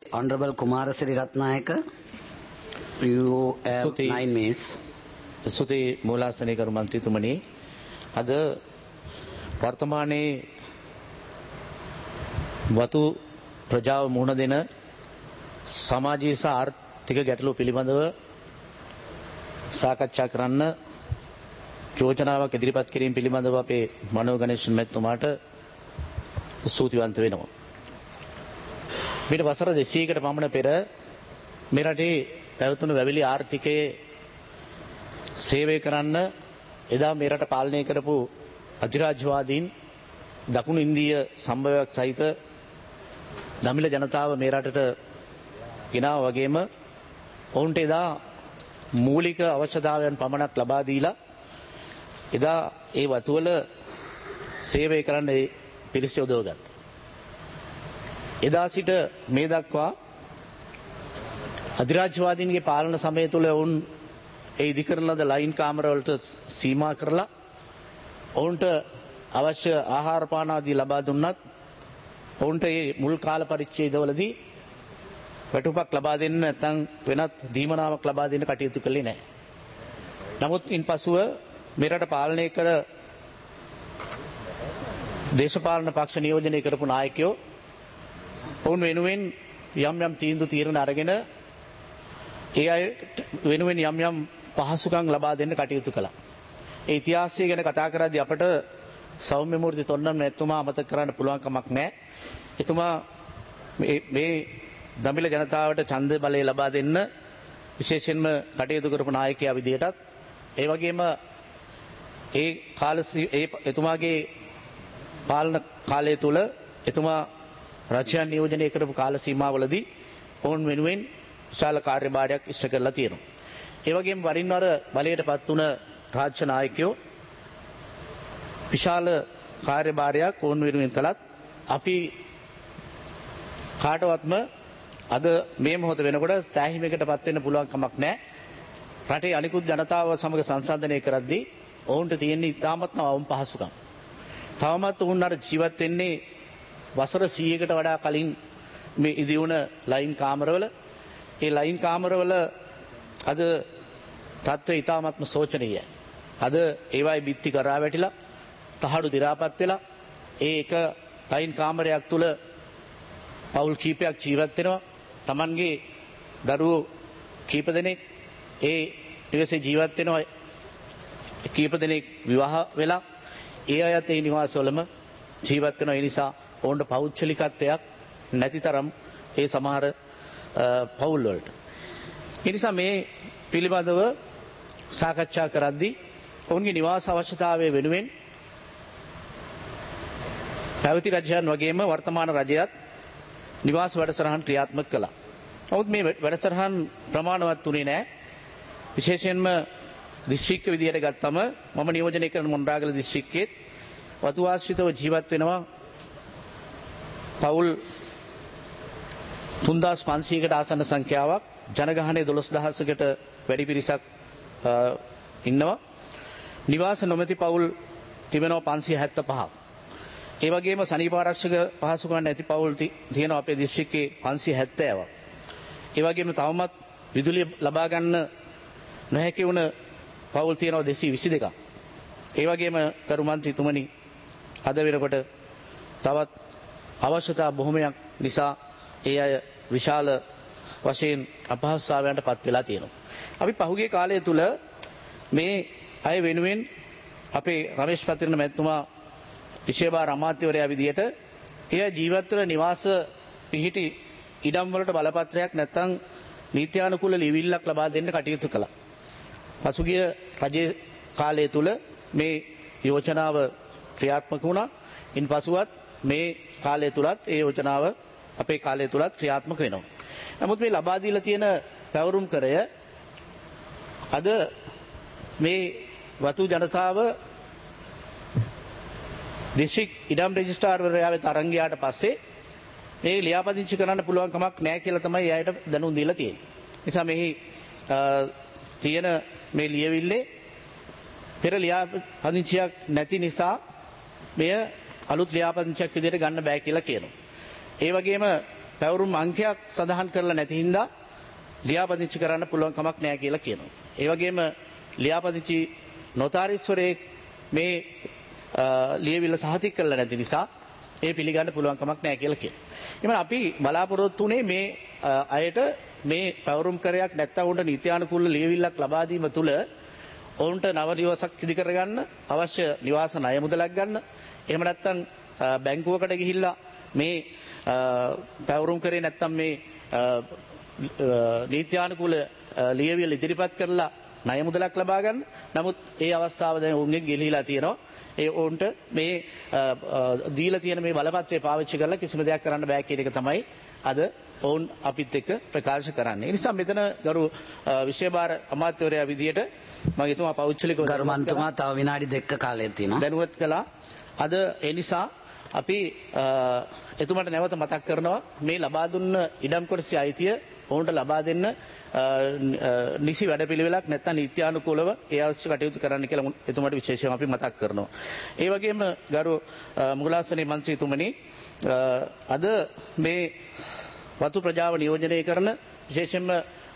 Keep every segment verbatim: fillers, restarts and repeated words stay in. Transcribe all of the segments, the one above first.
Honorable Kumarasiri Ratnayaka, you have Stuti. nine minutes. ස්තුති මූලාසනීකරු මන්ත්‍රීතුමනි, අද වර්තමානයේ වතු ප්‍රජාව මුහුණ දෙන සමාජීය සහ ආර්ථික ගැටලු පිළිබඳව සාකච්ඡා කරන්න යෝජනාවක් ඉදිරිපත් කිරීම පිළිබඳව අපේ මනෝ ගණේෂන් මැතිතුමාට ස්තුතිවන්ත වෙනවා. මීට වසර දෙසීයකට පමණ පෙර මේ රටේ පැවතුණු වැවිලි ආර්ථිකයේ සේවය කරන්න එදා මේ රට පාලනය කරපු අධිරාජ්‍යවාදීන් දකුණු ඉන්දීය සම්භවයක් සහිත දමිළ ජනතාව මේ රටට ගෙනාව වගේම ඔවුන්ට එදා මූලික අවශ්‍යතාවයන් පමණක් ලබා දීලා එදා ඒ වතුවල සේවය කරන්න පිරිස යොදවගත්තා. එදා සිට මේ දක්වා අධිරාජ්‍යවාදීන්ගේ පාලන සමය තුළ ඔවුන් ඒ ඉදිකරන ලද ලයින් කාමරවලට සීමා කරලා ඔවුන්ට අවශ්‍ය ආහාර පාන ආදී ලබා දුන්නත් ඔවුන්ට මේ මුල් කාල පරිච්ඡේදවලදී වැටුපක් ලබා දෙන්න නැත්නම් වෙනත් දීමනාවක් ලබා දෙන්න කටයුතු කළේ නැහැ. නමුත් ඉන්පසුව මේ රට පාලනය කර දේශපාලන පක්ෂ නියෝජනය කරපු නායකයෝ ඔවුන් වෙනුවෙන් යම් යම් තීන්දුව තීරණ අරගෙන ඒ අය වෙනුවෙන් යම් යම් පහසුකම් ලබා දෙන්න කටයුතු කළා. ඒ ඉතිහාසය ගැන කතා කරද්දී අපට සෞම්‍ය මූර්ති තොන්නන් මැතිතුමා අමතක කරන්න පුළුවන් කමක් නැහැ. එතුමා මේ මේ දමිළ ජනතාවට ඡන්ද බලය ලබා දෙන්න විශේෂයෙන්ම කටයුතු කරපු නායකයා විදියටත් ඒ වගේම ඒ කාල ඒ එතුමාගේ පාලන කාලය තුල එතුමා රජයන් නියෝජනය කරපු කාල සීමාවලදී ඔවුන් වෙනුවෙන් විශාල කාර්යභාරයක් ඉෂ්ට කරලා තියෙනවා. ඒ වගේම වරින් වර බලයට පත් වුණ රාජ්‍ය නායකයෝ විශාල කාර්යභාරයක් ඔවුන් වෙනුවෙන් කළත් අපි කාටවත්ම අද මේ මොහොත වෙනකොට සෑහීමකට පත් වෙන්න පුළුවන් කමක් නැහැ. රටේ අනිකුත් ජනතාව සමග සංසන්දනය කරද්දී ඔවුන්ට තියෙන ඉතාමත්ම අවම පහසුකම්. තවමත් ඔවුන් අර ජීවත් වෙන්නේ වසර සීයකට වඩා කලින් මේ ඉදිවුණ ලයින් කාමරවල. ඒ ලයින් කාමරවල අද තත්ත්වය ඉතාමත්ම සෝචනීයයි. අද ඒවායි බිත්ති කරා වැටිලා තහඩු දි รา පත් වෙලා ඒ එක ලයින් කාමරයක් තුල පවුල් කීපයක් ජීවත් වෙනවා. Tamanගේ දරුවෝ කීප දෙනෙක් ඒ නිවසේ ජීවත් වෙනවා. කීප දෙනෙක් විවාහ වෙලා ඒ අයත් ඒ නිවාසවලම ජීවත් වෙනවා. ඒ නිසා ඔවුන්ට පෞද්ගලිකත්වයක් නැතිතරම් ඒ සමහර පවුල් වලට. ඒ නිසා මේ පිළිබඳව සාකච්ඡා කරද්දී ඔවුන්ගේ නිවාස අවශ්‍යතාවය වෙනුවෙන් පැවති රජයන් වගේම වර්තමාන රජයත් නිවාස වැඩසටහන් ක්‍රියාත්මක කළා. නමුත් මේ වැඩසටහන් ප්‍රමාණවත් වුණේ නැහැ. විශේෂයෙන්ම දිස්ත්‍රික්ක විදියට ගත්තම මම නියෝජනය කරන මොණරාගල දිස්ත්‍රික්කයේ වතු ආශ්‍රිතව ජීවත් වෙනවා පවුල් තුන්දාස් පන්සීයකට ආසන්න සංඛ්‍යාවක්. ජනගහනය දොළොස් දහසකට වැඩි පිරිසක් ඉන්නවා. නිවාස නොමැති පවුල් තිබෙනවා පන්සිය හැත්තෑ පහක්. ඒ වගේම සනීප ආරක්ෂක පහසුකම් නැති පවුල් තියෙනවා අපේ දිස්ත්‍රික්කයේ පන්සිය හැත්තෑවක්. ඒ වගේම තවමත් විදුලිය ලබා ගන්න නොහැකි වුණ පවුල් තියෙනවා දෙසිය විසි දෙකක්. ඒ වගේම කරු මන්ත්‍රීතුමනි, අද වෙනකොට තවත් අවශ්‍යතා බොහොමයක් නිසා ඒ අය විශාල වශයෙන් අපහසුතාවයන්ට පත් වෙලා තියෙනවා. අපි පහුගිය කාලය තුල මේ අය වෙනුවෙන් අපේ රමේෂ් පතිරණ මැතිතුමා විශේෂ අමාත්‍යවරයා විදියට එය ජීවත් වන නිවාස පිහිටි ඉඩම් වලට බලපත්‍රයක් නැත්නම් නීත්‍යානුකූල ලියවිල්ලක් ලබා දෙන්න කටයුතු කළා. පසුගිය රජයේ කාලය තුල මේ යෝජනාව ක්‍රියාත්මක වුණා. ඉන්පසුවත් මේ කාලය තුලත් ඒ යෝජනාව අපේ කාලය තුලත් ක්‍රියාත්මක වෙනවා. නමුත් මේ ලබා දීලා තියෙන පැවරුම් කරය අද මේ වතු ජනතාව දිස්ත්‍රික් ඉඩම් රෙජිස්ට්‍රාර්වරයා වෙත අරන් ගියාට පස්සේ මේ ලියාපදිංචි කරන්න පුළුවන් කමක් නැහැ කියලා තමයි එයාට දැනුම් දීලා තියෙන්නේ. නිසා මේ තියෙන මේ ලියවිල්ලේ පෙර ලියාපදිංචියක් නැති නිසා මෙය අලුත් ලියාපදිංචියක් විදිහට ගන්න බෑ කියලා කියනවා. ඒ වගේම පැවරුම් අංකයක් සඳහන් කරලා නැති හින්දා ලියාපදිංචි කරන්න පුළුවන් කමක් නැහැ කියලා කියනවා. ඒ වගේම ලියාපදිංචි නොතාරිස්වරයෙක් මේ ලියවිල්ල සහතික කරලා නැති නිසා ඒ පිළිගන්න පුළුවන් කමක් නැහැ කියලා කියනවා. එහම අපි බලාපොරොත්තු වුණේ මේ අයට මේ පැවරුම් කරයක් නැත්නම් උන්ට නීත්‍යානුකූල ලියවිල්ලක් ලබා දීම තුළ ඔවුන්ට නව නිවාසක් ඉදි කරගන්න අවශ්‍ය නිවාස ණය මුදලක් ගන්න. එහෙම නැත්නම් බැංකුවකට ගිහිල්ලා මේ පැවරුම් කරේ නැත්නම් මේ නීත්‍යානුකූල ලියවිල්ල ඉදිරිපත් කරලා ණය මුදලක් ලබා ගන්න. නමුත් ඒ අවස්ථාව දැන් ඔවුන්ගෙන් ගෙලිලා තියෙනවා. ඒ ඔවුන්ට මේ දීලා තියෙන මේ බලපත්‍රය පාවිච්චි කරලා කිසිම දෙයක් කරන්න බෑ කියන එක තමයි අද ඔවුන් අපිත් එක්ක ප්‍රකාශ කරන්නේ. ඒ නිසා මෙතන ගරු විෂය භාර අමාත්‍යවරයා විදියට මම හිතුවා පෞද්ගලිකව ගරු මන්තුමා තව විනාඩි දෙකක කාලයක් තියෙනවා. දැනුවත් කළා. අද ඒ නිසා අපි එතුමාට නැවත මතක් කරනවා මේ ලබා දුන්න ඉඩම් කොටසේ අයිතිය ඔවුන්ට ලබා දෙන්න නිසි වැඩපිළිවෙලක් නැත්නම් නීත්‍යානුකූලව ඒ අවශ්‍ය කටයුතු කරන්න කියලා එතුමාට විශේෂයෙන් අපි මතක් කරනවා. ඒ වගේම ගරු මුගලාසනේ මන්ත්‍රීතුමනි අද මේ වතු ප්‍රජාව නියෝජනය කරන විශේෂයෙන්ම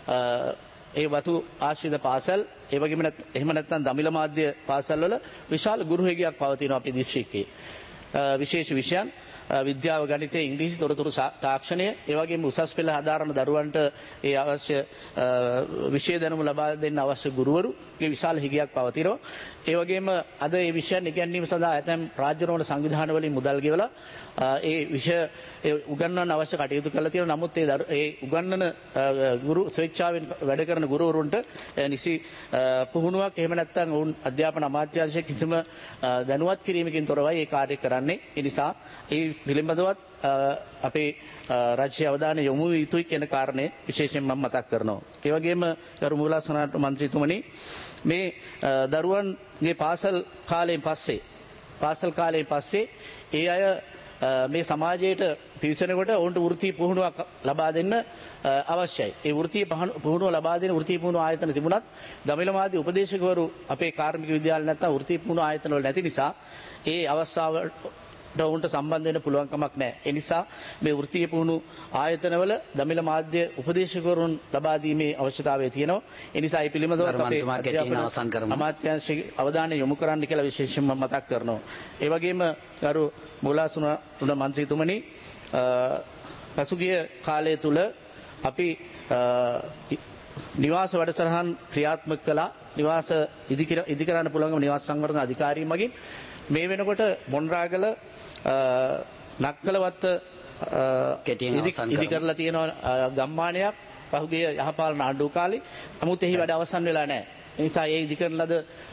ඒ වතු ආශ්‍රිත පාසල් ඒ වගේම එහෙම නැත්නම් දමිළ මාධ්‍ය පාසල් වල විශාල ගුරු හේගයක් පවතිනවා අපේ දිස්ත්‍රික්කයේ. විශේෂ විෂයන් විද්‍යාව ගණිතය ඉංග්‍රීසි තොරතුරු තාක්ෂණය ඒ වගේම උසස් පෙළ හදාරන දරුවන්ට ඒ අවශ්‍ය විෂය දැනුම ලබා දෙන්න අවශ්‍ය ගුරුවරු ඒ විශාල හිගයක් පවතිනවා. ඒ වගේම අද මේ විෂයන් ඉගැන්වීම සඳහා ඇතැම් රාජ්‍ය සංවිධාන වලින් මුදල් ගෙවලා ඒ විෂය උගන්වන්න අවශ්‍ය කටයුතු කරලා තියෙනවා. නමුත් ඒ ඒ උගන්වන ගුරු ස්වේච්ඡාවෙන් වැඩ කරන ගුරුවරුන්ට නිසි පුහුණුවක් එහෙම නැත්නම් ඔවුන් අධ්‍යාපන අමාත්‍යාංශයේ කිසිම දැනුවත් කිරීමකින් තොරවයි ඒ කාර්ය කරන්නේ. ඒ නිසා ඒ පිළිබඳවත් අපේ රාජ්‍ය අවධානය යොමු යුතුයි කියන කාරණේ විශේෂයෙන් මම මතක් කරනවා. ඒ වගේම ගරු මූලාසනාට මන්ත්‍රීතුමනි මේ දරුවන්ගේ පාසල් කාලයෙන් පස්සේ පාසල් කාලයෙන් පස්සේ ඒ අය මේ සමාජයට පිවිසෙනකොට ඔවුන්ට වෘත්තීය පුහුණුවක් ලබා දෙන්න අවශ්‍යයි. ඒ වෘත්තීය පුහුණුව ලබා දෙන වෘත්තීය පුහුණුව ආයතන තිබුණත් දමිළ මාධ්‍ය උපදේශකවරු අපේ කාර්මික විද්‍යාල නැත්නම් වෘත්තීය පුහුණුව ආයතන වල නැති නිසා ඒ අවස්ථාව ඔවුන්ට සම්බන්ධ වෙන්න පුළුවන් කමක් නැහැ. ඒ නිසා මේ වෘත්තීය පුහුණු ආයතනවල දමිළ මාධ්‍ය උපදේශකවරුන් ලබා දීමේ අවශ්‍යතාවය තියෙනවා. ඒ නිසා මේ පිළිබඳව අපේ අමාත්‍යාංශයේ අවධානය යොමු කරන්න කියලා විශේෂයෙන්ම මතක් කරනවා. ඒ වගේම ගරු මුලාසුන උන මන්ත්‍රීතුමනි පසුගිය කාලය තුල අපි නිවාස වැඩසටහන් ක්‍රියාත්මක කළා. නිවාස ඉදි කරන්න පුළුවන් නිවාස සංවර්ධන අධිකාරිය මගින් මේ වෙනකොට මොණරාගල නක්කලවත්ත ඉදි කරලා තියෙන ගම්මානයක් පහුගිය යහපාලන ආණ්ඩුව කාලේ. නමුත් එහි වැඩ අවසන් වෙලා නැහැ. ඒ නිසා ඒ ඉදි කරන ලද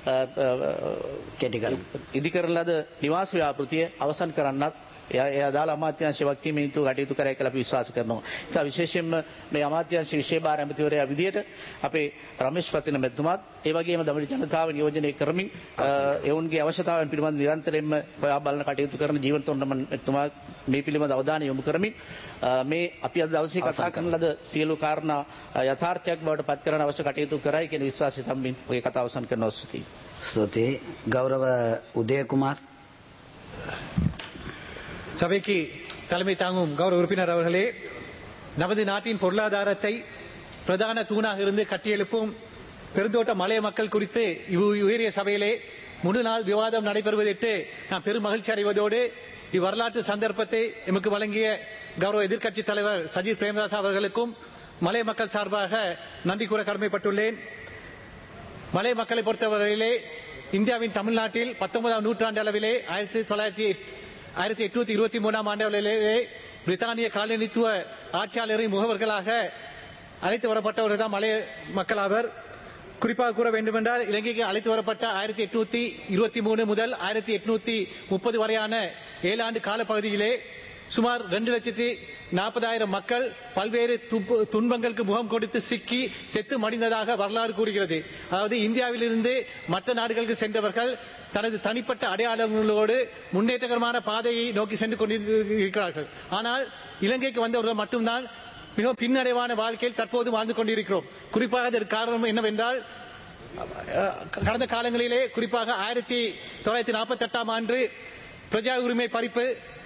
ඉදි කරන ලද නිවාස ව්‍යාපෘතිය අවසන් කරන්නත් ඒ අදාළ අමාත්‍යාංශ වක්කීමේ යුතු කටයුතු කරයි කියලා අපි විශ්වාස කරනවා. ඒ නිසා විශේෂයෙන්ම මේ අමාත්‍යාංශ විශේෂ භාර ඇමතිවරයා විදියට අපේ රමේෂ් පතින මැතිතුමාත් ඒ වගේම දමිළ ජනතාව නියෝජනය කරමින් එවුන්ගේ අවශ්‍යතාවයන් පිළිබඳ නිරන්තරයෙන්ම හොයා බලන කටයුතු කරන ජීවන්තොන්න මැතිතුමා මේ පිළිබඳ අවධානය යොමු කරමින් මේ අපි අද දවසේ කතා කරන ලද සියලු කාරණා යථාර්ථයක් බවට පත් කරන අවශ්‍ය කටයුතු කරයි කියන විශ්වාසය තමයි ඔය කතාව අවසන් කරනවා. ස්තුතියි. ස්තුතියි. ගෞරව உதயகுமார். சபைக்கு தலைமை தாங்கும் கௌரவ உறுப்பினர் அவர்களே, நமது நாட்டின் பொருளாதாரத்தை பிரதான தூணாக இருந்து கட்டியெழுப்பும் பெருந்தோட்ட மலைய மக்கள் குறித்து உயரிய சபையிலே முழு நாள் விவாதம் நடைபெறுவதற்கு நான் பெரும் மகிழ்ச்சி அடைவதோடு இவ்வரலாற்று சந்தர்ப்பத்தை எமக்கு வழங்கிய கௌரவ எதிர்க்கட்சி தலைவர் சஜித் பிரேமதாஸ் அவர்களுக்கும் மலைய மக்கள் சார்பாக நன்றி கூற கடமைப்பட்டுள்ளேன். மலைய மக்களை பொறுத்தவரையிலே இந்தியாவின் தமிழ்நாட்டில் பத்தொன்பதாம் நூற்றாண்டு அளவிலே ஆயிரத்தி தொள்ளாயிரத்தி ஆயிரத்தி எட்நூத்தி இருபத்தி மூணாம் ஆண்டிலே பிரித்தானிய காலனித்துவ ஆட்சியாளரின் முகவர்களாக அழைத்து வரப்பட்டவர்கள் தான் மலைய மக்கள் ஆவர். குறிப்பாக கூற வேண்டுமென்றால் இலங்கைக்கு அழைத்து வரப்பட்ட ஆயிரத்தி எட்நூத்தி இருபத்தி மூணு முதல் ஆயிரத்தி எட்நூத்தி முப்பது வரையான ஏழாண்டு காலப்பகுதியிலே சுமார் ரெண்டு லட்சத்தி நாற்பதாயிரம் மக்கள் பல்வேறு துன்பங்களுக்கு முகம் கொடுத்து சிக்கி செத்து மடிந்ததாக வரலாறு கூறுகிறது. அதாவது இந்தியாவிலிருந்து மற்ற நாடுகளுக்கு சென்றவர்கள் தனது தனிப்பட்ட அடையாளங்களோடு முன்னேற்றகரமான பாதையை நோக்கி சென்று கொண்டிருக்கிறார்கள். ஆனால் இலங்கைக்கு வந்தவர்கள் மட்டும்தான் மிகவும் பின்னடைவான வாழ்க்கையில் தற்போது வாழ்ந்து கொண்டிருக்கிறோம். குறிப்பாக இதற்கு காரணம் என்னவென்றால் கடந்த காலங்களிலே குறிப்பாக ஆயிரத்தி தொள்ளாயிரத்தி நாற்பத்தி எட்டாம் ஆண்டு பிரஜா உரிமை பறிப்பு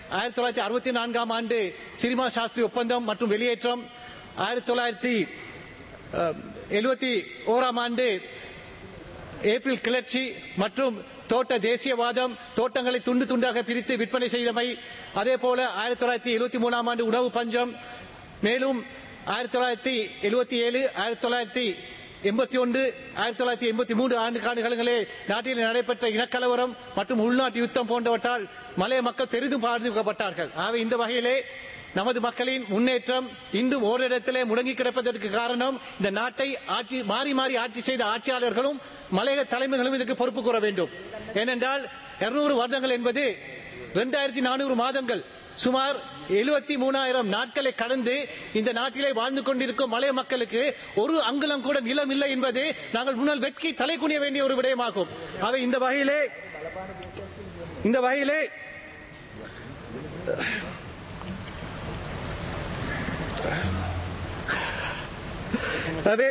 ஆயிரத்தி தொள்ளாயிரத்தி அறுபத்தி நான்காம் ஆண்டு சிரிமா சாஸ்திரி ஒப்பந்தம் மற்றும் வெளியேற்றம், ஆயிரத்தி தொள்ளாயிரத்தி எழுபத்தி ஓராம் ஆண்டு ஏப்ரல் கிளர்ச்சி மற்றும் தோட்ட தேசியவாதம், தோட்டங்களை துண்டு துண்டாக பிரித்து விற்பனை செய்தமை, அதே போல ஆயிரத்தி தொள்ளாயிரத்தி எழுபத்தி மூணாம் ஆண்டு உணவு பஞ்சம், மேலும் ஆயிரத்தி தொள்ளாயிரத்தி எழுபத்தி ஏழு ஆயிரத்தி தொள்ளாயிரத்தி எண்பத்தி ஒன்று ஆயிரத்தி தொள்ளாயிரத்தி எண்பத்தி மூன்று ஆண்டு காலங்களிலே நாட்டில் நடைபெற்ற இனக்கலவரம் மற்றும் உள்நாட்டு யுத்தம் போன்றவற்றால் மலைய மக்கள் பெரிதும் பாதிக்கப்பட்டார்கள். ஆகவே இந்த வகையிலே நமது மக்களின் முன்னேற்றம் இன்றும் ஓரிடத்திலே முடங்கி கிடப்பதற்கு காரணம் இந்த நாட்டை ஆட்சி மாறி மாறி ஆட்சி செய்த ஆட்சியாளர்களும் மலையக தலைமைகளும் இதற்கு பொறுப்பு கூற வேண்டும். ஏனென்றால் இருநூறு வருடங்கள் என்பது இரண்டாயிரத்தி நானூறு மாதங்கள், சுமார் எழுபத்தி மூணாயிரம் நாட்களை கடந்து இந்த நாட்டிலே வாழ்ந்து கொண்டிருக்கும் மலைய மக்களுக்கு ஒரு அங்குலம் கூட நிலம் இல்லை என்பது நாங்கள் முன்னால் வெட்கி தலை குனிய வேண்டிய ஒரு விடயமாகும். அவை இந்த வகையிலே இந்த வகையிலே அவை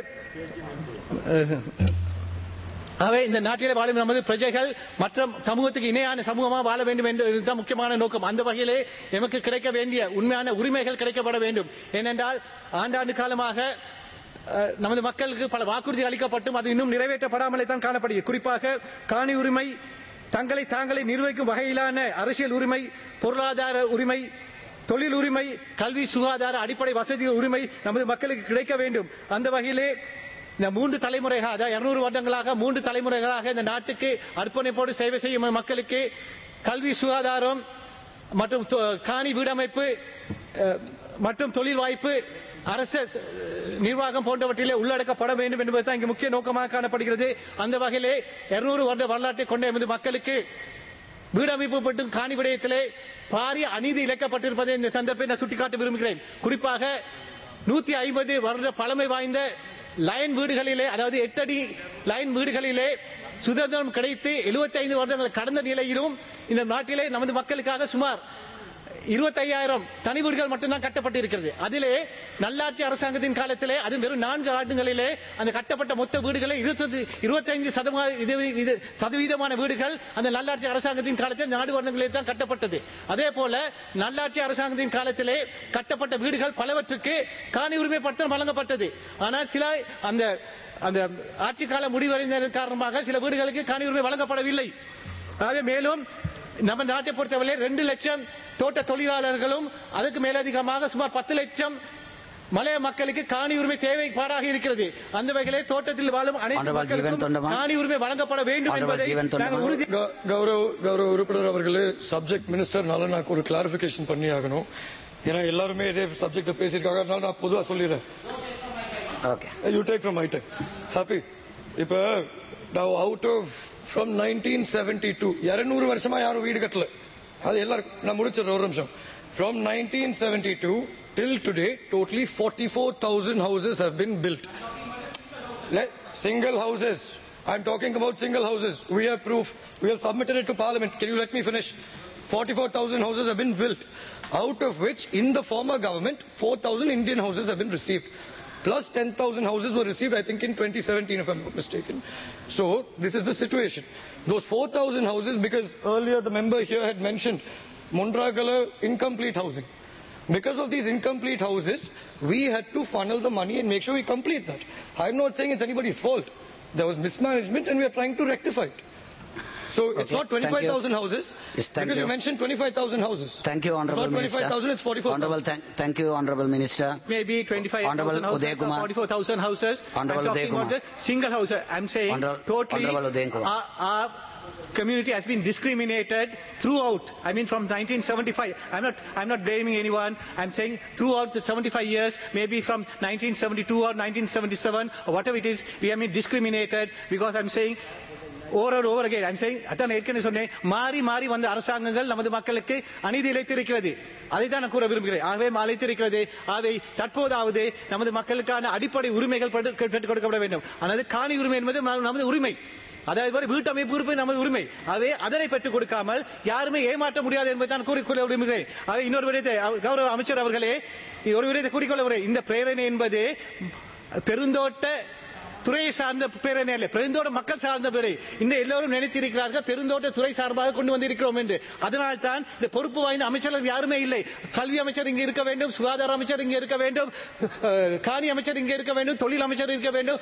அவை இந்த நாட்டிலே வாழும் நமது பிரஜைகள் மற்ற சமூகத்துக்கு இணையான சமூகமாக வாழ வேண்டும் என்பதுதான் முக்கியமான நோக்கம். அந்த வகையிலே எமக்கு கிடைக்க வேண்டிய உண்மையான உரிமைகள் கிடைக்கப்பட வேண்டும். ஏனென்றால் ஆண்டாண்டு காலமாக நமது மக்களுக்கு பல வாக்குறுதி அளிக்கப்பட்டும் அது இன்னும் நிறைவேற்றப்படாமலே தான் காணப்படுகிறது. குறிப்பாக காணி உரிமை, தங்களை தாங்களை நிர்வகிக்கும் வகையிலான அரசியல் உரிமை, பொருளாதார உரிமை, தொழில் உரிமை, கல்வி, சுகாதார அடிப்படை வசதி உரிமை நமது மக்களுக்கு கிடைக்க வேண்டும். அந்த வகையிலே இந்த மூன்று தலைமுறைகளாக, அதாவது இருநூறு வருடங்களாக மூன்று தலைமுறைகளாக இந்த நாட்டுக்கு அர்ப்பணிப்போடு சேவை செய்யும் மக்களுக்கு கல்வி, சுகாதாரம் மற்றும் காணி வீடமைப்பு மற்றும் தொழில் வாய்ப்பு, அரசு நிர்வாகம் போன்றவற்றிலே உள்ளடக்கப்பட வேண்டும் என்பதுதான் இங்கு முக்கிய நோக்கமாக காணப்படுகிறது. அந்த வகையிலே இருநூறு வருட வரலாற்றை கொண்ட எமது மக்களுக்கு வீடமைப்பு மற்றும் காணி விடயத்திலே பாரிய அநீதி இழைக்கப்பட்டிருப்பதை இந்த சந்தர்ப்பத்தை சுட்டிக்காட்ட விரும்புகிறேன். குறிப்பாக நூத்தி ஐம்பது வருட பழமை வாய்ந்த லைன் வீடுகளிலே, அதாவது எட்டடி லைன் வீடுகளிலே சுதந்திரம் கிடைத்து எழுபத்தி ஐந்து வருடங்கள் கடந்த நிலையிலும் இந்த நாட்டிலே நமது மக்களுக்காக சுமார் இருபத்தி ஐயாயிரம் தனி வீடுகள் மட்டும்தான் கட்டப்பட்டிருக்கிறது. அதிலே நல்லாட்சி அரசாங்கத்தின் காலத்திலே அது வெறும் நான்கு ஆண்டுகளிலே அந்த கட்டப்பட்ட மொத்த வீடுகளை இருபத்தி ஐந்து சதவீதமான வீடுகள் அந்த நல்லாட்சி அரசாங்கத்தின் காலத்தில் நாடு வருடங்களே தான் கட்டப்பட்டது. அதே போல நல்லாட்சி அரசாங்கத்தின் காலத்திலே கட்டப்பட்ட வீடுகள் பலவற்றுக்கு காணி உரிமை பத்திரம் வழங்கப்பட்டது. ஆனால் சில அந்த அந்த ஆட்சி காலம் முடிவடைந்ததன் காரணமாக சில வீடுகளுக்கு காணி உரிமை வழங்கப்படவில்லை. ஆகவே மேலும் நம்ம நாட்டை பொறுத்தவரை ரெண்டு லட்சம் தோட்ட தொழிலாளர்களும் அதுக்கு மேலதிகமாக சுமார் பத்து லட்சம் மலைய மக்களுக்கு காணி உரிமை தேவைப்பாடாக இருக்கிறது. அந்த வகையிலே தோட்டத்தில் வாழும் அனைத்து மக்களுக்கும் காணி உரிமை வழங்கப்பட வேண்டும் என்பதை உறுதி. கௌரவ கௌரவ உறுப்பினர் அவர்களே, சப்ஜெக்ட் மினிஸ்டர்னால நான் ஒரு கிளாரிபிகேஷன் பண்ணி ஆகணும். ஏன்னா எல்லாருமே இதே சப்ஜெக்ட் பேசியிருக்காங்க. நான் பொதுவாக சொல்லிடுறேன். You take from my time. Happy. இப்போ நான் out of from nineteen seventy to இருநூறு வருஷமா யாரும் வீடு கட்டல. அது எல்லாருக்கும் நான் முடிச்சிடறேன் ஒரு நிமிஷம். From nineteen seventy-two till today, totally forty-four thousand houses have been built. Let, single houses. I'm talking about single houses. We have proof. We have submitted it to Parliament. Can you let me finish? forty-four thousand houses have been built, out of which in the former government, four thousand Indian houses have been received. Plus ten thousand houses were received, I think, in twenty seventeen, if I'm not mistaken. So, this is the situation. Those four thousand houses, because earlier the member here had mentioned Mundragala incomplete housing. Because of these incomplete houses, we had to funnel the money and make sure we complete that. I'm not saying it's anybody's fault. There was mismanagement and we are trying to rectify it. So okay, it's not twenty-five thousand houses, yes, because you. you mentioned twenty-five thousand houses. Thank you, Honourable Minister. Minister. twenty-five thousand, it's forty-four thousand. Honourable, thank, thank you, Honourable Minister. Maybe twenty-five thousand houses or forty-four thousand houses. Honourable I'm talking about the single houses. I'm saying Honourable, totally Honourable our, our community has been discriminated throughout. I mean, from nineteen seventy-five. I'm not, I'm not blaming anyone. I'm saying throughout the seventy-five years, maybe from nineteen seventy-two or nineteen seventy-seven or whatever it is, we have been discriminated because I'm saying over and over again. I'm saying, அதான் ஏற்கனவே சொன்னேன், மாறி மாறி வந்த அரசாங்கங்கள் நமது மக்களுக்கு அநீதி இழைத்திருக்கிறது. அதை தான் நான் கூற விரும்புகிறேன். ஆகவே அழைத்திருக்கிறது. அதை தற்போதாவது நமது மக்களுக்கான அடிப்படை உரிமைகள் பெற்றுக் கொடுக்கப்பட வேண்டும். ஆனால் காணி உரிமை என்பது நமது உரிமை. அதாவது வீட்டமைப்பு உரிமை நமது உரிமை. ஆகவே அதனை பெற்றுக் கொடுக்காமல் யாருமே ஏமாற்ற முடியாது என்பதை நான் கூறிக்கொள்ள விரும்புகிறேன். ஆகவே இன்னொரு விடயத்தை கௌரவ அமைச்சர் அவர்களே, ஒரு விடயத்தை கூறிக்கொள்ள இந்த பிரேரணை என்பது பெருந்தோட்ட துறையை சார்ந்த பேரணி அல்ல, பெருந்தோட்ட மக்கள் சார்ந்த பேரை இந்த எல்லோரும் நினைத்திருக்கிறார்கள் பெருந்தோட்ட துறை சார்பாக கொண்டு வந்திருக்கிறோம் என்று. அதனால் தான் இந்த பொறுப்பு வாய்ந்த அமைச்சர்கள் யாருமே இல்லை. கல்வி அமைச்சர் இங்கே இருக்க வேண்டும், சுகாதார அமைச்சர் இங்கே இருக்க வேண்டும், காணி அமைச்சர் இங்கே இருக்க வேண்டும், தொழில் அமைச்சர் இருக்க வேண்டும்.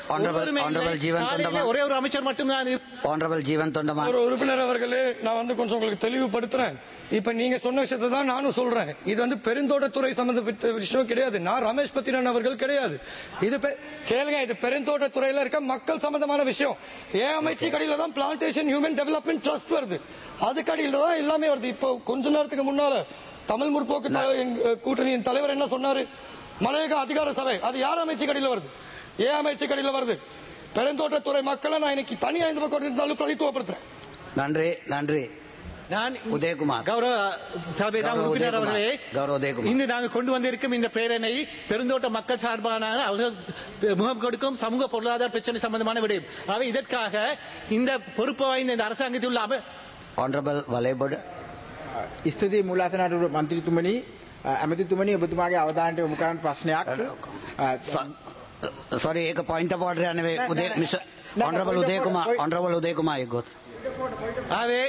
ஒரே ஒரு அமைச்சர் மட்டும்தான். ஒரு உறுப்பினர் அவர்களே, நான் வந்து கொஞ்சம் உங்களுக்கு தெளிவுபடுத்துறேன். இப்ப நீங்க சொன்ன விஷயத்தை தான் நானும் சொல்றேன். இது வந்து பெருந்தோட்டத்துறை சம்பந்தப்பட்ட விஷயம் கிடையாது. நான் ரமேஷ் பத்திரன் அவர்கள் கிடையாது. இது கேளுங்க, இது பெருந்தோட்டத்துறையில இருக்க மக்கள் சம்பந்தமான விஷயம். ஏன் அமைச்சு கடையில தான் பிளான்டேஷன் ஹியூமன் டெவலப்மெண்ட் ட்ரஸ்ட் வருது, அது கடையில தான் எல்லாமே வருது. இப்போ கொஞ்ச நேரத்துக்கு முன்னால தமிழ் முற்போக்கு கூட்டணியின் தலைவர் என்ன சொன்னாரு? மலையக அதிகார சபை, அது யார் அமைச்சு கடையில வருது? ஏன் அமைச்சு கடையில வருது? பெருந்தோட்டத்துறை மக்களை நான் இன்னைக்கு தனியா இந்த பக்கம் இருந்தாலும் பிரதித்துவப்படுத்துறேன். நன்றி நன்றி. நான் உதயகுமார் கௌரவ தலைமை உறுப்பினர் அவர்களே, இன்று நாங்கள் கொண்டு வந்திருக்கும் இந்த பேரணை பெருந்தோட்ட மக்கள் சார்பான அவர்கள் முகம் கொடுக்கும் சமூக பொருளாதார பிரச்சனை சம்பந்தமான விடயம். அவை இதற்காக இந்த பொறுப்பு வாய்ந்த இந்த அரசாங்கத்தில் உள்ள Honorable Valebod. ස්තුතියි මුලාසනට මන්ත්‍රීතුමනි, ඇමතිතුමනි ඔබතුමාගේ අවධානයට යොමු කරන්න ප්‍රශ්නයක්. Sorry, एक point of order නෙවෙයි. උදේ mister Honorable Udayakumar, Honorable Udayakumar එක්ගොත්. ஆவே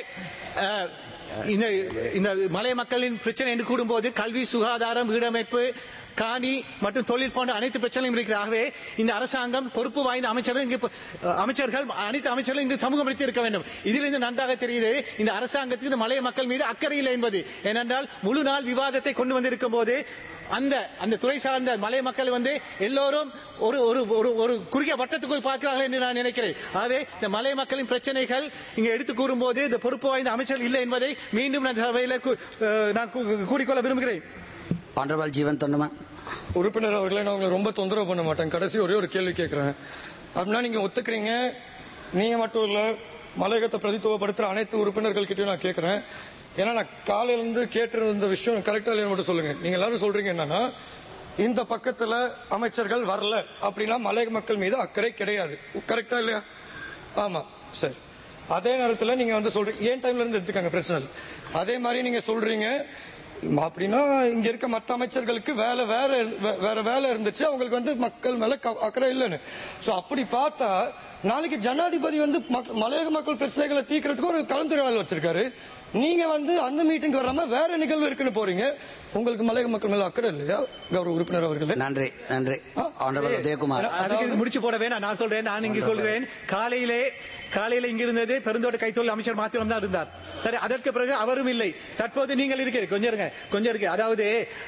இந்த இந்த மலை மக்களின் பிரச்சனை என்று கூடும்போது கல்வி, சுகாதாரம், வீடமைப்பு, காணி மற்றும் தொழில் போன்ற அனைத்து பிரச்சனையும் இருக்கிறாகவே இந்த அரசாங்கம் பொறுப்பு வாய்ந்த அமைச்சர்கள் இங்கு அமைச்சர்கள் அனைத்து அமைச்சர்களும் இங்கு சமூகம் அளித்து இருக்க வேண்டும். இதிலிருந்து நன்றாக தெரியுது இந்த அரசாங்கத்துக்கு இந்த மலை மக்கள் மீது அக்கறை இல்லை என்பது. ஏனென்றால் முழு நாள் விவாதத்தை கொண்டு வந்திருக்கும் போது அந்த அந்த துறை சார்ந்த மலை மக்கள் வந்து எல்லோரும் ஒரு ஒரு ஒரு குறுகிய வட்டத்துக்குள் பார்க்கிறார்கள் என்று நான் நினைக்கிறேன். ஆகவே இந்த மலை மக்களின் பிரச்சனைகள் இங்கு எடுத்து கூறும்போது இந்த பொறுப்பு வாய்ந்த அமைச்சர்கள் இல்லை என்பதை மீண்டும் நான் சபையில் நான் கூறிக்கொள்ள விரும்புகிறேன். Honorable Jeevan Thondama. உறுப்பினர் அவர்களை நான் உங்களை ரொம்ப தொந்தரவு பண்ண மாட்டேன். கடைசி ஒரே ஒரு கேள்வி கேட்கிறேன். அப்படின்னா நீங்க ஒத்துக்கிறீங்க, நீங்க மட்டும் இல்ல மலையகத்தை பிரதித்துவப்படுத்துற அனைத்து உறுப்பினர்கள் கிட்டயும் நான் கேட்கிறேன். ஏன்னா நான் காலையில இருந்து கேட்டிருந்த விஷயம் கரெக்டா இல்லைன்னு மட்டும் சொல்லுங்க. நீங்க எல்லாரும் சொல்றீங்க என்னன்னா இந்த பக்கத்துல அமைச்சர்கள் வரல அப்படின்னா மலையக மக்கள் மீது அக்கறை கிடையாது. கரெக்டா இல்லையா? ஆமா, சரி. அதே நேரத்தில் நீங்க வந்து சொல்றீங்க ஏன் டைம்ல இருந்து எடுத்துக்காங்க, பிரச்சனை இல்லை. அதே மாதிரி நீங்க சொல்றீங்க அப்படின்னா இங்க இருக்க மற்ற அமைச்சர்களுக்கு வேலை வேற வேற வேலை இருந்துச்சு, அவங்களுக்கு வந்து மக்கள் மேல அக்கறை இல்லைன்னு. சோ அப்படி பார்த்தா நாளைக்கு ஜனாதிபதி வந்து மலையக மக்கள் பிரச்சனைகளை தீர்க்கிறதுக்கு ஒரு கலந்துரையாடல் வச்சிருக்காரு. நீங்க வந்து அந்த மீட்டிங் வராம வேற நிகழ்வு இருக்குன்னு போறீங்க. உங்களுக்கு மலையக மக்கள் மேல அக்கறை இல்லையா கௌரவ உறுப்பினர் அவர்களே? நன்றி நன்றி. Honorable Udayakumar. அதுக்கு முடிச்சு போட வேணாம், நான் சொல்றேன். நான் இங்கு கொள்கிறேன். காலையிலே காலையில இங்க இருந்தது பெருந்தோட்ட கைத்தொழில் அமைச்சர் மாத்திரம் தான் இருந்தார். சரி, அதற்கு பிறகு அவரும் இல்லை. தற்போது நீங்கள் இருக்கிறது கொஞ்சம் இருங்க கொஞ்சம் இருக்கு. அதாவது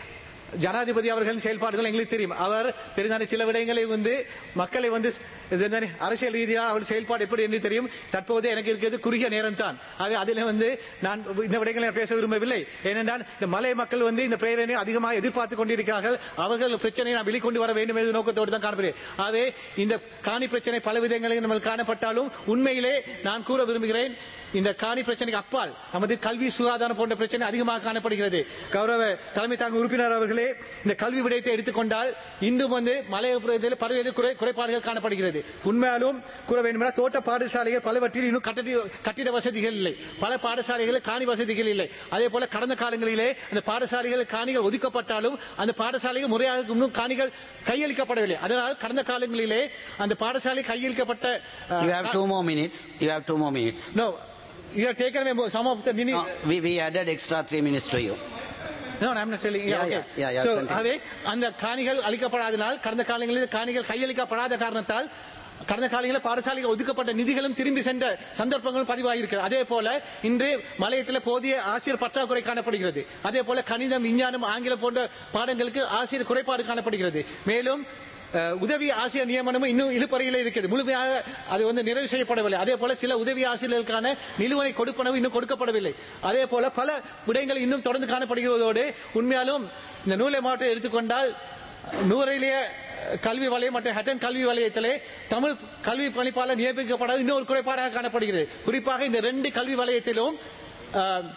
ஜனாதிபதி அவர்களின் செயல்பாடுகள் எங்களுக்கு தெரியும். அவர் தெரிந்தான சில விடயங்களை வந்து மக்களை வந்து அரசியல் ரீதியாக அவர் செயல்பாடு எப்படி என்று தெரியும். தற்போது எனக்கு இருக்கிறது குறுகிய நேரம் தான். ஆக அதில் வந்து நான் இந்த விடயங்களை பேச விரும்பவில்லை. ஏனென்றால் இந்த மலை மக்கள் வந்து இந்த பிரேரணை அதிகமாக எதிர்பார்த்து கொண்டிருக்கிறார்கள். அவர்கள் பிரச்சனையை நான் வெளிக்கொண்டு வர வேண்டும் என்ற நோக்கத்தோடு தான் காணப்படுகிறேன். ஆகவே இந்த காணி பிரச்சனை பல விதங்களில் நம்ம காணப்பட்டாலும் உண்மையிலே நான் கூற விரும்புகிறேன், இந்த காணி பிரச்சனைக்கு அப்பால் நமது கல்வி, சுகாதாரம் போன்ற பிரச்சனை அதிகமாக காணப்படுகிறது. கௌரவ தலைமை தாங்க உறுப்பினர் அவர்களே, இந்த கல்வி விடயத்தை எடுத்துக்கொண்டால் இன்னும் வந்து மலையக பிரதேசத்தில் பல்வேறு குறைபாடுகள் காணப்படுகிறது. உண்மையாலும் கூற வேண்டும், தோட்ட பாடசாலைகள் பலவற்றில் இன்னும் கட்டிட வசதிகள் இல்லை. பல பாடசாலைகளில் காணி வசதிகள் இல்லை. அதே போல கடந்த காலங்களிலே அந்த பாடசாலைகள் காணிகள் ஒதுக்கப்பட்டாலும் அந்த பாடசாலைகள் முறையாக இன்னும் காணிகள் கையளிக்கப்படவில்லை. அதனால் கடந்த காலங்களிலே அந்த பாடசாலை கையளிக்கப்பட்ட You have two more minutes. You have two more minutes. No. You have taken away some of the minutes. No, we, we added extra three minutes to you. No, I'm not telling you. Yeah, okay. yeah, yeah, so, continue. அவை அந்த காணிகள் அளிக்கப்படாதனால் கடந்த காலங்களில் காணிகள் கையளிக்கப்படாத காரணத்தால் கடந்த காலங்களில் பாடசாலைகள் ஒதுக்கப்பட்ட நிதிகளும் திரும்பி சென்ற சந்தர்ப்பங்களும் பதிவாகியிருக்கிறது. அதே போல இன்று மலையத்தில் போதிய ஆசிரியர் பற்றாக்குறை காணப்படுகிறது. அதே போல கணிதம், விஞ்ஞானம், ஆங்கிலம் போன்ற பாடங்களுக்கு ஆசிரியர் குறைபாடு காணப்படுகிறது. மேலும் உதவி ஆசிரியர் நியமனமும் இன்னும் இழுப்பறையில் இருக்கிறது. முழுமையாக அது வந்து நிறைவு செய்யப்படவில்லை. அதே போல சில உதவி ஆசிரியர்களுக்கான நிலுவலை கொடுப்பனவு இன்னும் கொடுக்கப்படவில்லை. அதே போல பல விடயங்கள் இன்னும் தொடர்ந்து காணப்படுகிறதோடு உண்மையாலும் இந்த நூலை மாவட்டத்தை எடுத்துக்கொண்டால் நூறையிலேயே கல்வி வலயம் மற்றும் ஹட்டன் கல்வி வலயத்திலே தமிழ் கல்வி பணிப்பாளர் நியமிக்கப்படாத இன்னொரு குறைபாடாக காணப்படுகிறது. குறிப்பாக இந்த ரெண்டு கல்வி வலயத்திலும்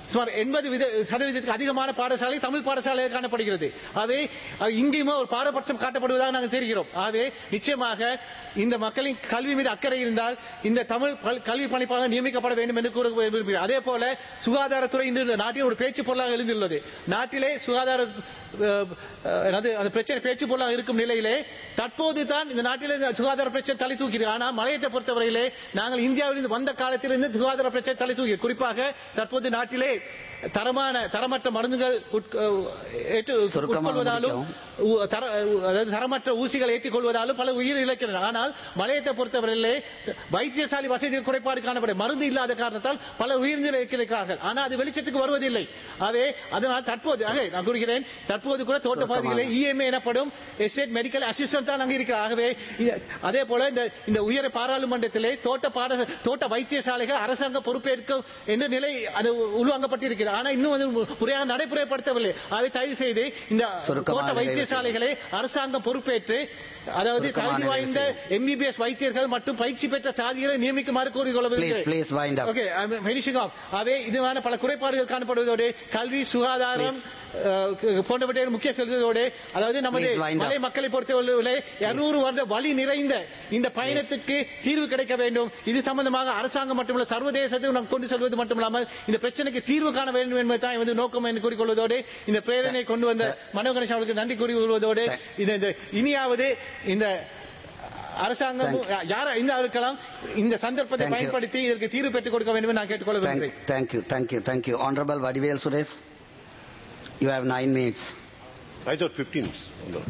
சுமார் எண்பது சதவீதத்துக்கு அதிகமான பாடசாலை தமிழ் பாடசாலை காணப்படுகிறது. ஆகவே இங்கேயுமே ஒரு பாரபட்சம் காட்டப்படுவதாக நாங்கள் தெரிகிறோம். ஆகவே நிச்சயமாக இந்த மக்களின் கல்வி மீது அக்கறை இருந்தால் இந்த தமிழ் கல்வி பணிப்பாளர் நியமிக்கப்பட வேண்டும் என்று கூற விரும்புகிறேன். அதே போல சுகாதாரத்துறை இன்று நாட்டில் ஒரு பேச்சு பொருளாக எழுந்துள்ளது. நாட்டிலே சுகாதார அந்த பிரச்சனை பேச்சு பொருளாக இருக்கும் நிலையிலே தற்போது தான் இந்த நாட்டிலே சுகாதார பிரச்சனை தலை தூக்கிறது. ஆனால் மலையத்தை பொறுத்தவரையிலே நாங்கள் இந்தியாவில் வந்த காலத்தில் இருந்து சுகாதார பிரச்சனை தலை தூக்கி குறிப்பாக தற்போது நாட்டிலே தரமான தரமற்ற மருந்துகள் உட்கொள்வதாலும் தரமற்ற ஊசிகள் ஏற்றிக் கொள்வதாலும் பல உயிர் இழக்கின்றன. ஆனால் மலையத்தை பொறுத்தவரையிலே வைத்தியசாலை வசதி குறைபாடு காணப்படும். மருந்து இல்லாத காரணத்தால் பல உயிரிழக்கிறார்கள். ஆனால் அது வெளிச்சத்துக்கு வருவதில்லை. ஆகவே அதனால் தற்போது நான் கூறுகிறேன், தற்போது கூட தோட்ட பகுதிகளே இஎம்ஏ எனப்படும் எஸ்டேட் மெடிக்கல் அசிஸ்டன்ட் தான் அங்கு இருக்கிறார். ஆகவே அதே போல இந்த உயர் பாராளுமன்றத்திலே தோட்ட பாட தோட்ட வைத்தியசாலைகள் அரசாங்க பொறுப்பேற்கும் என்ற நிலை அது உள்வாங்கப்பட்டிருக்கிறது. ஆனால் இன்னும் அது முறையாக நடைமுறைப்படுத்தவில்லை. ஆகவே தயவு செய்து இந்த தோட்ட வைத்தியசாலைகளை அரசாங்கம் பொறுப்பேற்று அதாவது தகுதி வாய்ந்த எம்பிபிஎஸ் வைத்தியர்கள் மற்றும் பயிற்சி பெற்ற தாதிகளை நியமிக்குமாறு கோரிக்கொள்ளப்படுகிறது. ஆகவே இதுவான பல குறைபாடுகள் காணப்படுவதோடு கல்வி சுகாதாரம் போன்றவற்றை முக்கிய செல்வதோடு அதாவது நமது மலை மக்களை பொறுத்தவரை இருநூறு வருட வழி நிறைந்த இந்த பயணத்துக்கு தீர்வு கிடைக்க வேண்டும். இது சம்பந்தமாக அரசாங்கம் மட்டுமல்ல சர்வதேசத்தை கொண்டு செல்வது மட்டுமல்லாமல் இந்த பிரச்சனைக்கு தீர்வு காண வேண்டும் என்பதுதான் எமது நோக்கம் என்று கூறிக்கொள்வதோடு இந்த பிரேரணை கொண்டு வந்த மனோ கணேசன் அவர்களுக்கு நன்றி கூறிக்கொள்வதோடு இனியாவது இந்த அரசாங்கம் யாரா இருக்கலாம் இந்த சந்தர்ப்பத்தை பயன்படுத்தி இதற்கு தீர்வு பெற்றுக் கொடுக்க வேண்டும் நான் கேட்டுக்கொள்ள விரும்புகிறேன். Thank you, thank you, thank you. Honorable Vadivel Suresh, you have nine minutes. I thought fifteen minutes.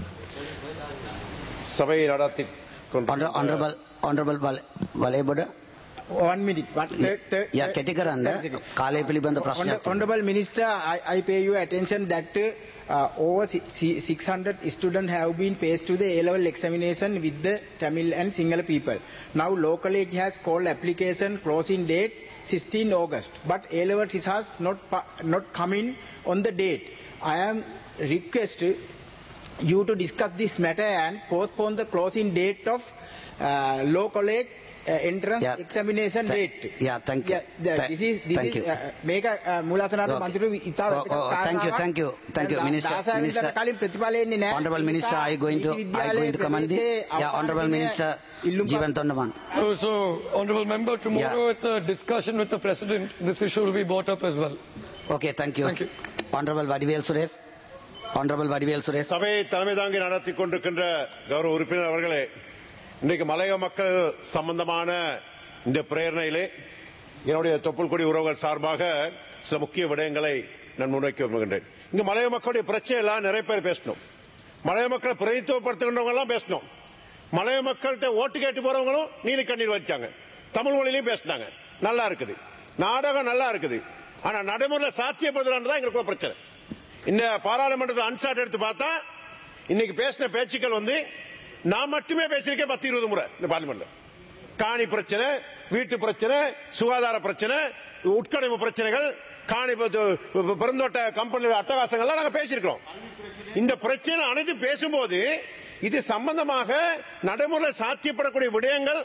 சபையை நடத்தி Honorable Honorable Valeboda. One minute. One, third, third, yeah, කෙටි කරන්න කාලය පිළිබඳ ප්‍රශ්නයක්. Honorable Minister, I, I pay you attention that uh, over six hundred students have been passed to the A-level examination with the Tamil and Sinhala people. Now local age has called application closing date sixteenth August, but A-level results not not come in on the date. I am request you to discuss this matter and postpone the closing date of uh, local age Uh, entrance yeah. examination Th date. Yeah, thank you. Yeah, the, this is this thank is you. uh, mega uh, Mulasanara okay. Mantri ita oh, oh, thank you, thank you, thank you, Minister. Minister. Honorable Minister, are you going to are you going to comment this? Yeah, Honorable Minister Jeevan Thondaman. Oh, so, Honorable Member, tomorrow yeah. at the discussion with the President, this issue will be brought up as well. Okay, thank you. Thank you. Honorable Vadivel Suresh. Honorable Vadivel Suresh. சபையை தலைமை தாங்கி நடத்தி கொண்டிருக்கின்ற கௌரவ உறுப்பினர் அவர்களே, இன்றைக்கு மலைய மக்கள் சம்பந்தமான இந்த பிரேரணையிலே என்னுடைய தொப்புள் கொடி உறவுகள் சார்பாக சில முக்கிய விடயங்களை நான் முன்வைக்க விரும்புகின்றேன். இங்க மலைய மக்களுடைய பிரச்சனை எல்லாம் நிறைய பேர் பேசணும். மலைய மக்களை பிரதித்துவப்படுத்துகின்றவங்க எல்லாம் பேசணும். மலைய மக்கள்கிட்ட ஓட்டு கேட்டு போறவங்களும் நீலி கண்ணீர் வச்சாங்க. தமிழ் மொழியிலையும் பேசினாங்க. நல்லா இருக்குது, நாடகம் நல்லா இருக்குது. ஆனா நடைமுறையில் சாத்தியப்படுத்துறான்னு தான் எங்களுக்கு பிரச்சனை. இந்த பாராளுமன்றத்தை அன்சாட் எடுத்து பார்த்தா இன்னைக்கு பேசின பேச்சுக்கள் வந்து நான் மட்டுமே பேசியிருக்கேன் பத்து இருபது முறை இந்த பார்லிமெண்ட்ல. காணி பிரச்சனை, வீட்டு பிரச்சனை, சுகாதார பிரச்சனை, உட்கடமை பிரச்சனைகள், காணி பெருந்தோட்ட கம்பெனி அட்டகாசங்கள்லாம் நாங்க பேசியிருக்கிறோம். இந்த பிரச்சனை அனைத்து பேசும்போது இது சம்பந்தமாக நடைமுறை சாத்தியப்படக்கூடிய விடயங்கள்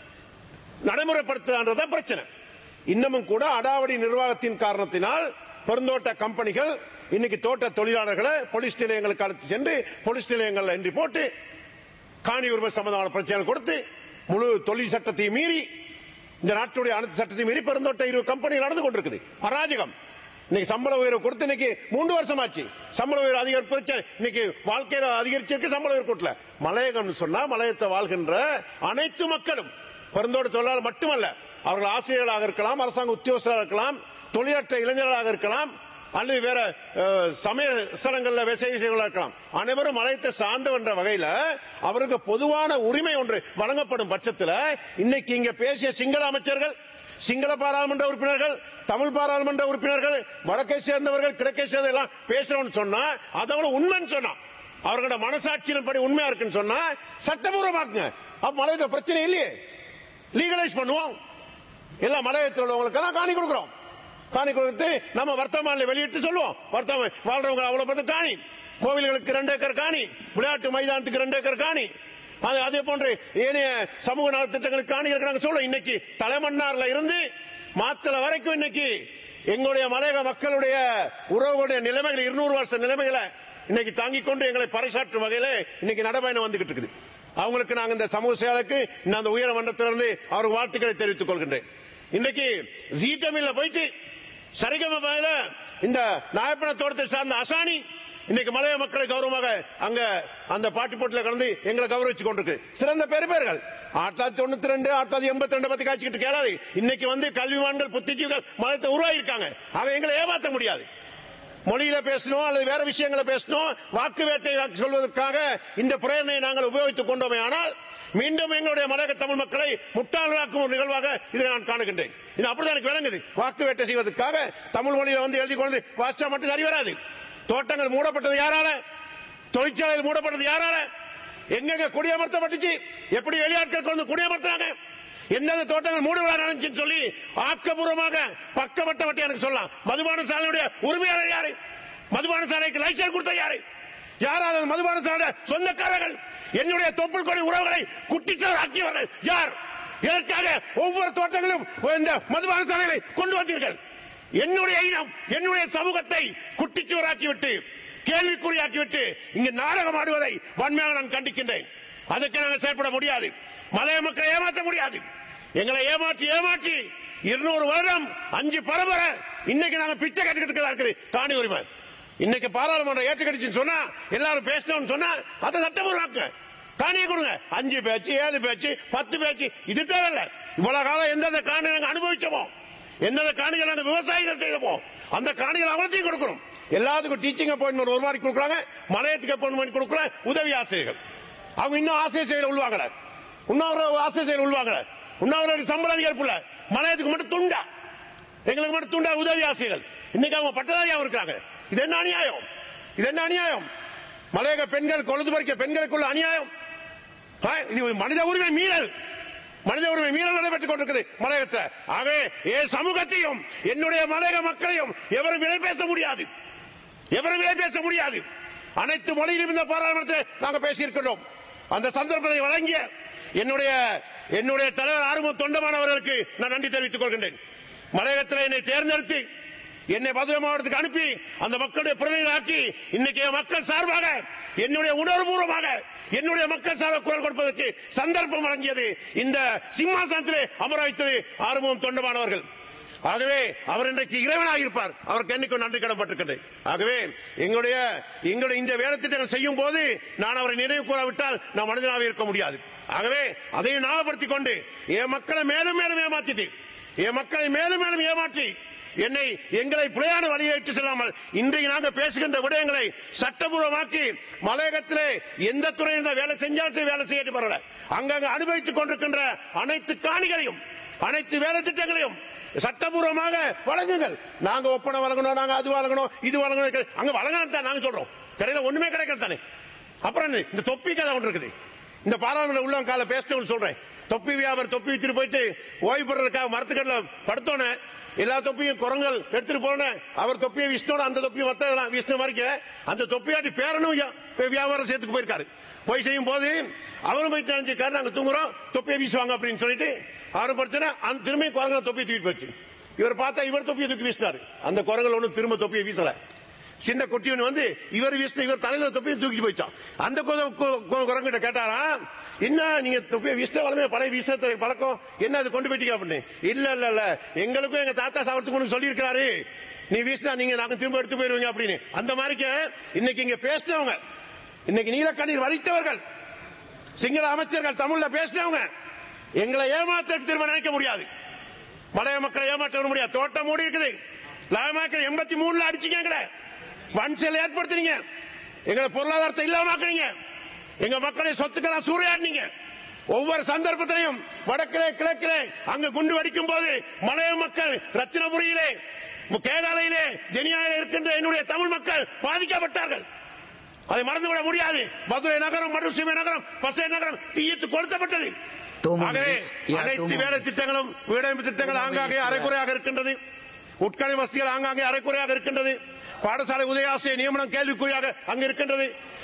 நடைமுறைப்படுத்துறதுதான் பிரச்சனை. இன்னமும் கூட அடாவடி நிர்வாகத்தின் காரணத்தினால் பெருந்தோட்ட கம்பெனிகள் இன்னைக்கு தோட்ட தொழிலாளர்களை போலீஸ் நிலையங்களுக்கு அழைத்து சென்று போலீஸ் நிலையங்கள் என்ட்ரி போட்டு காணி உரிமை சம்பந்தமான பிரச்சனைகள் கொடுத்து முழு தொழில் சட்டத்தை மீறி இந்த நாட்டுடைய அனைத்து சட்டத்தை மீறி பெருந்தோட்ட இரு கம்பெனிகள் நடந்து கொண்டிருக்குது. அராஜகம். இன்னைக்கு சம்பள உயர்வு கொடுத்து இன்னைக்கு மூன்று வருஷம் ஆச்சு. சம்பள உயர்வு அதிகரிப்பு இன்னைக்கு வாழ்க்கையில அதிகரிச்சிருக்கு. சம்பள உயர்வு கொடுக்கல. மலையகம் சொன்னா மலையத்தை வாழ்கின்ற அனைத்து மக்களும் பெருந்தோட்ட தொழிலாளர் மட்டுமல்ல, அவர்கள் ஆசிரியர்களாக இருக்கலாம், அரசாங்க உத்தியோகஸ்தராக இருக்கலாம், தொழிலற்ற இளைஞர்களாக இருக்கலாம், அல்லது வேற சமய ஸ்தலங்களில் விசேஷங்களாக இருக்கலாம். அனைவரும் மலையத்தை சார்ந்த என்ற வகையில் அவருக்கு பொதுவான உரிமை ஒன்று வழங்கப்படும் பட்சத்தில் இன்னைக்கு இங்க பேசிய சிங்கள அமைச்சர்கள், சிங்கள பாராளுமன்ற உறுப்பினர்கள், தமிழ் பாராளுமன்ற உறுப்பினர்கள், வடக்கை சேர்ந்தவர்கள், கிழக்கை சேர்ந்தவர்கள் பேசுறோம்னு சொன்னா அதோட உண்மைன்னு சொன்னா அவர்களோட மனசாட்சியின் படி உண்மையா இருக்குன்னு சொன்னா சட்டபூர்வமாக்குங்க. அப்ப மலையத்தில் பிரச்சனை இல்லையே, லீகலைஸ் பண்ணுவோம். எல்லா மலையத்தில் உள்ளவங்களுக்கு காணி கொடுக்கிறோம். காணி கொடுத்து நம்ம வர்த்தமானில் வெளியிட்டு சொல்லுவோம், வர்த்தமான் வாழ்றவங்க அவ்வளவு பார்த்து காணி, கோவில்களுக்கு ரெண்டு ஏக்கர் காணி, விளையாட்டு மைதானத்துக்கு ரெண்டு ஏக்கர் காணி, அதே போன்று ஏனைய சமூக நலத்திட்டங்களுக்கு காணி இருக்கிறாங்க சொல்ல. இன்னைக்கு தலைமன்னார்ல இருந்து மாத்தல வரைக்கும் இன்னைக்கு எங்களுடைய மலையக மக்களுடைய உறவுகளுடைய நிலைமைகள் இருநூறு வருஷ நிலைமைகளை இன்னைக்கு தாங்கிக் கொண்டு எங்களை பறைசாற்றும் வகையில இன்னைக்கு நடைபயணம் வந்துகிட்டு இருக்குது. அவங்களுக்கு நாங்கள் இந்த சமூக சேவைக்கு இந்த உயர் மன்றத்திலிருந்து அவருக்கு வாழ்த்துக்களை தெரிவித்துக் கொள்கின்றேன். இன்னைக்கு ஜீ தமிழ்ல போயிட்டு சரிகம இந்த நாயப்பன தோட்டத்தை சார்ந்த அசானி இன்னைக்கு மலைய மக்களை கௌரவமாக அங்க அந்த பாட்டு போட்டில கலந்து எங்களை கௌரவிச்சு கொண்டிருக்கு. சிறந்த பெரு பேர்கள் ஆயிரத்தி தொள்ளாயிரத்தி தொண்ணூத்தி ரெண்டு ஆயிரத்தி தொள்ளாயிரத்தி எண்பத்தி ரெண்டு பத்தி காய்ச்சிக்கிட்டு கேளாது. இன்னைக்கு வந்து கல்விவான்கள் புத்திஜீவிகள் மதத்தை உருவாகியிருக்காங்க. ஆக எங்களை ஏமாற்ற முடியாது. மொழியில பேசணும் அல்லது வேற விஷயங்களை பேசணும், வாக்கு வேட்டை சொல்வதற்காக இந்த பிரேரணையை நாங்கள் உபயோகித்துக் கொண்டோமே ஆனால் மீண்டும் எங்களுடைய மலையக தமிழ் மக்களை முட்டாளாக்கும் ஒரு நிகழ்வாக இதை நான் காணுகின்றேன். இது அப்படிதான் எனக்கு விளங்குது. வாக்கு வேட்டை செய்வதற்காக தமிழ் மொழியில வந்து எழுதி கொண்டு வாசிச்சா மட்டும் சரி வராது. தோட்டங்கள் மூடப்பட்டது யாரால? தொழிற்சாலைகள் மூடப்பட்டது யாரால? எங்க குடியமர்த்தப்பட்டுச்சு? எப்படி வெளியாட்கள் கொண்டு குடியமர்த்தினாங்க? எந்தெந்த தோட்டங்கள் மூடு விழா நடந்துச்சுன்னு சொல்லி ஆக்கப்பூர்வமாக பக்கவட்டவட்டி எனக்கு சொல்லலாம். மதுபான சாலையுடைய உரிமையாளர் யாரு? மதுபான சாலைக்கு லைசன்ஸ் கொடுத்த யாரு? யாராவது மதுபான சாலை சொந்தக்காரர்கள்? என்னுடைய தொப்புள் கொடி உறவுகளை குட்டிச்சவர் ஆக்கியவர்கள் யார்? இதற்காக ஒவ்வொரு தோட்டங்களும் இந்த மதுபான சாலைகளை கொண்டு வந்தீர்கள். என்னுடைய இனம் என்னுடைய சமூகத்தை குட்டிச்சுவராக்கிவிட்டு கேள்விக்குறியாக்கிவிட்டு இங்கு நாடகம் ஆடுவதை வன்மையாக நான் கண்டிக்கின்றேன். அதுக்கு நாங்கள் செயல்பட முடியாது. மலைய மக்களை ஏமாற்ற முடியாது. எங்களை ஏமாற்றி ஏமாற்றி இருநூறு வருடம் அஞ்சு பரம்பரை இன்னைக்கு நாங்க பிச்சை கட்டுக்கிட்டு இருக்குது காணி உரிமை. இன்னைக்கு பாராளுமன்றம் ஏற்றுக்கடிச்சுன்னு சொன்னா எல்லாரும் பேசணும்னு சொன்னா அதை சட்டமூர்வாக்க காணியை கொடுங்க. அஞ்சு பேச்சு ஏழு பேச்சு பத்து பேச்சு இது தேவையில்ல. இவ்வளவு காலம் எந்தெந்த காணி நாங்க அனுபவிச்சோமோ, எந்தெந்த காணிகள் நாங்க விவசாயிகள் செய்தோமோ அந்த காணிகள் அவ்வளத்தையும் கொடுக்கணும். எல்லாத்துக்கும் டீச்சிங் அப்பாயின்மெண்ட் ஒரு மாதிரி கொடுக்குறாங்க, மலையத்துக்கு அப்பாயின்மெண்ட் கொடுக்கல உதவி ஆசிரியர்கள். அவங்க இன்னும் ஆசிரியர் செயல் உள்வாங்கல, இன்னும் ஆசிரியர் செயல் உள்வாங்கல, இன்னும் சம்பள அதிகரிப்புல மலையத்துக்கு மட்டும் துண்டா, எங்களுக்கு மட்டும் துண்டா உதவி ஆசிரியர்கள். இன்னைக்கு அவங்க பட்டதாரியாக இருக்கிறாங்க. இது என்ன அநியாயம்? இது என்ன அநியாயம்? மலையக பெண்கள் கொழுது பறிக்க பெண்களுக்குள்ள அநியாயம். இது மனித உரிமை மீறல், மனித உரிமை மீறல் நடைபெற்றுக் கொண்டிருக்கிறது மலையகத்தில். ஆகவே ஏ சமூகத்தையும் என்னுடைய மலையக மக்களையும் எவரும் விலை பேச முடியாது, எவரும் விலை பேச முடியாது. அனைத்து மொழியிலும் இந்த பாராளுமன்றத்தில் நாங்கள் பேசியிருக்கிறோம். அந்த சந்தர்ப்பத்தை வழங்கிய என்னுடைய என்னுடைய தலைவர் ஆறுமுக தொண்டமான் அவர்களுக்கு நான் நன்றி தெரிவித்துக் கொள்கின்றேன். மலையகத்தில் என்னை தேர்ந்தெடுத்து என்னை மதுரை மாவட்டத்துக்கு அனுப்பி அந்த மக்களுடைய பிரதிநிதியாக்கி இன்னைக்கு மக்கள் சார்பாக என்னுடைய உணர்வுபூர்வமாக என்னுடைய மக்கள் சார்பாக குரல் கொடுப்பதற்கு சந்தர்ப்பம் வழங்கியது இந்த சிம்மாசனத்திலே அமர வைத்தது ஆறுமுகம் தொண்டமான் அவர்கள். ஆகவே அவர் இன்றைக்கு இறைவனாக இருப்பார். அவருக்கு என்னைக்கும் நன்றி கடன்பட்டிருக்கின்றேன். ஆகவே எங்களுடைய எங்களுடைய இந்த வேலை திட்டங்கள் செய்யும் போது நான் அவரை நினைவு கூறாவிட்டால் நான் மனிதனாக இருக்க முடியாது. ஆகவே அதையும் ஞாபகப்படுத்திக் கொண்டு என் மக்களை மேலும் மேலும் ஏமாற்றிட்டு என் மக்களை மேலும் மேலும் ஏமாற்றி என்னை எங்களை பிழையான வழியை இட்டு செல்லாமல் இன்றைக்கு நாங்கள் பேசுகின்ற விடயங்களை சட்டபூர்வமாக்கி மலையகத்திலே எந்த துறையில் வேலை செஞ்சாலும் வேலை செய்ய பரவாயில்ல, அங்கங்க அனுபவித்துக் கொண்டிருக்கின்ற அனைத்து காணிகளையும் அனைத்து வேலை திட்டங்களையும் சட்டபூர்வமாக வழங்குங்கள். நாங்க ஒப்பனை வழங்கணும், நாங்க அது வழங்கணும் இது வழங்கணும், அங்க வழங்கணும் தான் நாங்க சொல்றோம். கடையில் ஒண்ணுமே கிடைக்கிறது தானே. அப்புறம் இந்த தொப்பி கதை ஒன்று இருக்குது. இந்த பாராளுமன்ற உள்ளவங்க கால பேசிட்டு சொல்றேன். தொப்பி வியாபாரம் தொப்பி வச்சுட்டு போயிட்டு ஓய்வு பெறதுக்காக மரத்துக்கடல படுத்தோன்னு எல்லா தொப்பியும் குரங்கள் எடுத்துட்டு போன அவர் தொப்பியை விஷ்ணோட அந்த தொப்பியை மத்த விஷ்ணு மறிக்க அந்த தொப்பியாட்டி பேரனும் வியாபாரம் சேர்த்துக்கு போயிருக்காரு. போய் செய்யும் போது அவரும் போயிட்டு நினைச்சிருக்காரு நாங்க தூங்குறோம் தொப்பியை வீசுவாங்க அப்படின்னு சொல்லிட்டு அவரும் படுத்தோன்னா அந்த திரும்பி குரங்கள் தொப்பியை தூக்கிட்டு போயிடுச்சு. இவர் பார்த்தா இவர் தொப்பியை தூக்கி வீசினாரு. அந்த குரங்கள் ஒன்றும் திரும்ப தொப்பியை வீசல. சின்ன குட்டி ஒன்று வந்து இவர் வீசின இவர் தலையில தொப்பியை தூக்கி போயிட்டான். அந்த குரங்கிட்ட கேட்டாரா, என்ன நீங்க தொப்பியை வீசின வளமே பழைய வீச பழக்கம் என்ன அது கொண்டு போயிட்டீங்க அப்படின்னு. இல்ல இல்ல இல்ல எங்களுக்கும் எங்க தாத்தா சாவத்துக்கு சொல்லி இருக்கிறாரு, நீ வீசினா நீங்க நாங்க திரும்ப எடுத்து போயிருவீங்க அப்படின்னு. அந்த மாதிரி இன்னைக்கு இங்க பேசினவங்க, இன்னைக்கு நீலக்கண்ணீர் வலித்தவர்கள், சிங்கள அமைச்சர்கள் தமிழ்ல பேசினவங்க எங்களை ஏமாற்ற திரும்ப நினைக்க முடியாது. மலைய மக்களை ஏமாற்ற முடியாது. தோட்டம் மூடி இருக்குது. லாயமாக்க எண்பத்தி மூணுல அடிச்சுங்க, வன்சல் ஏற்படுத்தினீங்க, எங்களை பொருளாதாரத்தை இல்லாமக்கிறீங்க, எங்க மக்களை சொத்துக்களை சூறையாடினீங்க. ஒவ்வொரு சந்தர்ப்பத்திலையும் வடக்கிலே கிழக்கிலே அங்கு குண்டு வெடிக்கும் போது மலைய மக்கள் ரத்தினபுரியிலே கேகாலையிலே ஜெனியாவிலே இருக்கின்ற என்னுடைய தமிழ் மக்கள் பாதிக்கப்பட்டார்கள். அதை மறந்துவிட முடியாது. மதுரை நகரம் மருசுமை நகரம் பசை நகரம் தீயிட்டு கொளுத்தப்பட்டது. ஆகவே அனைத்து வேலை திட்டங்களும் வீடமைப்பு திட்டங்கள் ஆங்காங்கே அரைக்குறையாக இருக்கின்றது. உட்கலை வசதிகள் ஆங்காங்கே அரைக்குறையாக இருக்கின்றது. பாடசாலை உதயாசிரிய நியமனம் கேள்விக்குறியாக அங்கு இருக்கின்றது.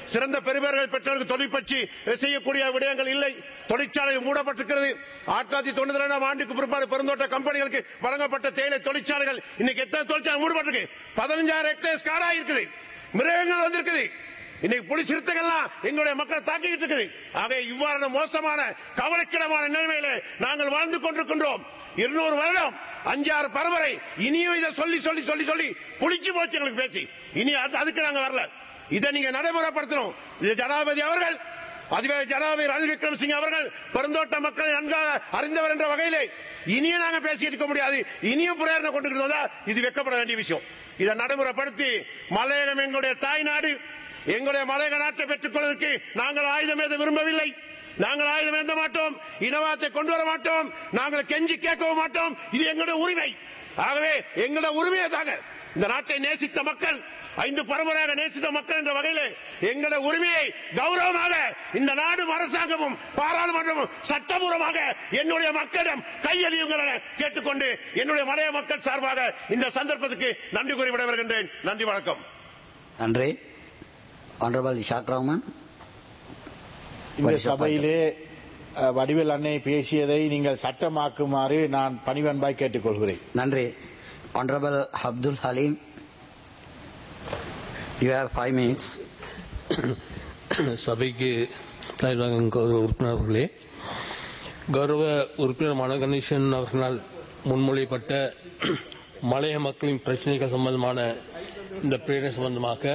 சிறந்த பெறுபேறுகள் பெற்றவர்கள் தொழில் பற்றி செய்யக்கூடிய விடயங்கள் இல்லை. தொழிற்சாலை மூடப்பட்டிருக்கிறது. ஆயிரத்தி தொள்ளாயிரத்தி தொண்ணூத்தி இரண்டாம் ஆண்டுக்கு பிற்பாடு பெருந்தோட்ட கம்பெனிகளுக்கு வழங்கப்பட்ட தேயிலை தொழிற்சாலைகள் இன்னைக்கு எத்தனை தொழிற்சாலை மூடப்பட்டிருக்கு? பதினஞ்சாயிரம் ஹெக்டேர்ஸ் காடாக இருக்குது. மிருகங்கள் வந்திருக்குது. இன்னைக்கு புலி சிறுத்தைகள்லாம் எங்களுடைய மக்களை தாக்கிட்டு இருக்குது. ஆக இவ்வாறான மோசமான கவலைக்கிடமான நிலைமையில நாங்கள் வாழ்ந்து கொண்டிருக்கின்றோம். இருநூறு வருடம் அஞ்சாறு பரம்பரை இனியும் இதை சொல்லி சொல்லி சொல்லி சொல்லி புளிச்சு போச்சு எங்களுக்கு பேசி. இனி அதுக்கு நாங்க வரல. இதை நீங்க நடைமுறைப்படுத்தணும். ஜனாதிபதி அவர்கள், அதிபர் ஜனாதிபதி ரணில் விக்ரமசிங்கே அவர்கள் பெருந்தோட்ட மக்களை நன்காக அறிந்தவர் என்ற வகையிலே இனியும் நாங்க பேசி இருக்க முடியாது. இனியும் பிரேரணை கொண்டு இது வெட்கப்பட வேண்டிய விஷயம். இதை நடைமுறைப்படுத்தி மலையகம் எங்களுடைய தாய் நாடு, எங்களுடைய மலையக நாட்டை பெற்றுக் கொள்வதற்கு நாங்கள் ஆயுதம் ஏத விரும்பவில்லை. நாங்கள் ஆயுதம் ஏந்த மாட்டோம். இனவாதத்தை கொண்டு வர மாட்டோம். நாங்கள் கெஞ்சி கேட்கவும் மாட்டோம். இது எங்களுடைய உரிமை. ஆகவே எங்களுடைய உரிமையை தாங்க. இந்த நாட்டை நேசித்த மக்கள், ஐந்து பரம்பரையாக நேசித்த மக்கள் என்ற வகையில் எங்களுடைய உரிமையை கௌரவமாக இந்த நாடும் அரசாங்கமும் பாராளுமன்றமும் சட்டபூர்வமாக என்னுடைய மக்களிடம் கையெழுங்கள் என கேட்டுக்கொண்டு என்னுடைய மலைய மக்கள் சார்பாக இந்த சந்தர்ப்பத்துக்கு நன்றி கூறி விட வருகின்றேன். நன்றி, வணக்கம். நன்றி. Honorable Ishaq Rahman. இந்த சபையிலே வடிவேல் அன்னை பேசியதை நீங்கள் சட்டமாக்குமாறு நான் பணிவன்பாய் கேட்டுக்கொள்கிறேன். நன்றி. Honorable Abdul Halim, you have five minutes. சபைக்கு உறுப்பினர்களே, கௌரவ உறுப்பினர் மனோ கணேசன் அவர்களால் முன்மொழியப்பட்ட மலைய மக்களின் பிரச்சனைகள் சம்பந்தமான இந்த பிரேரணை சம்பந்தமாக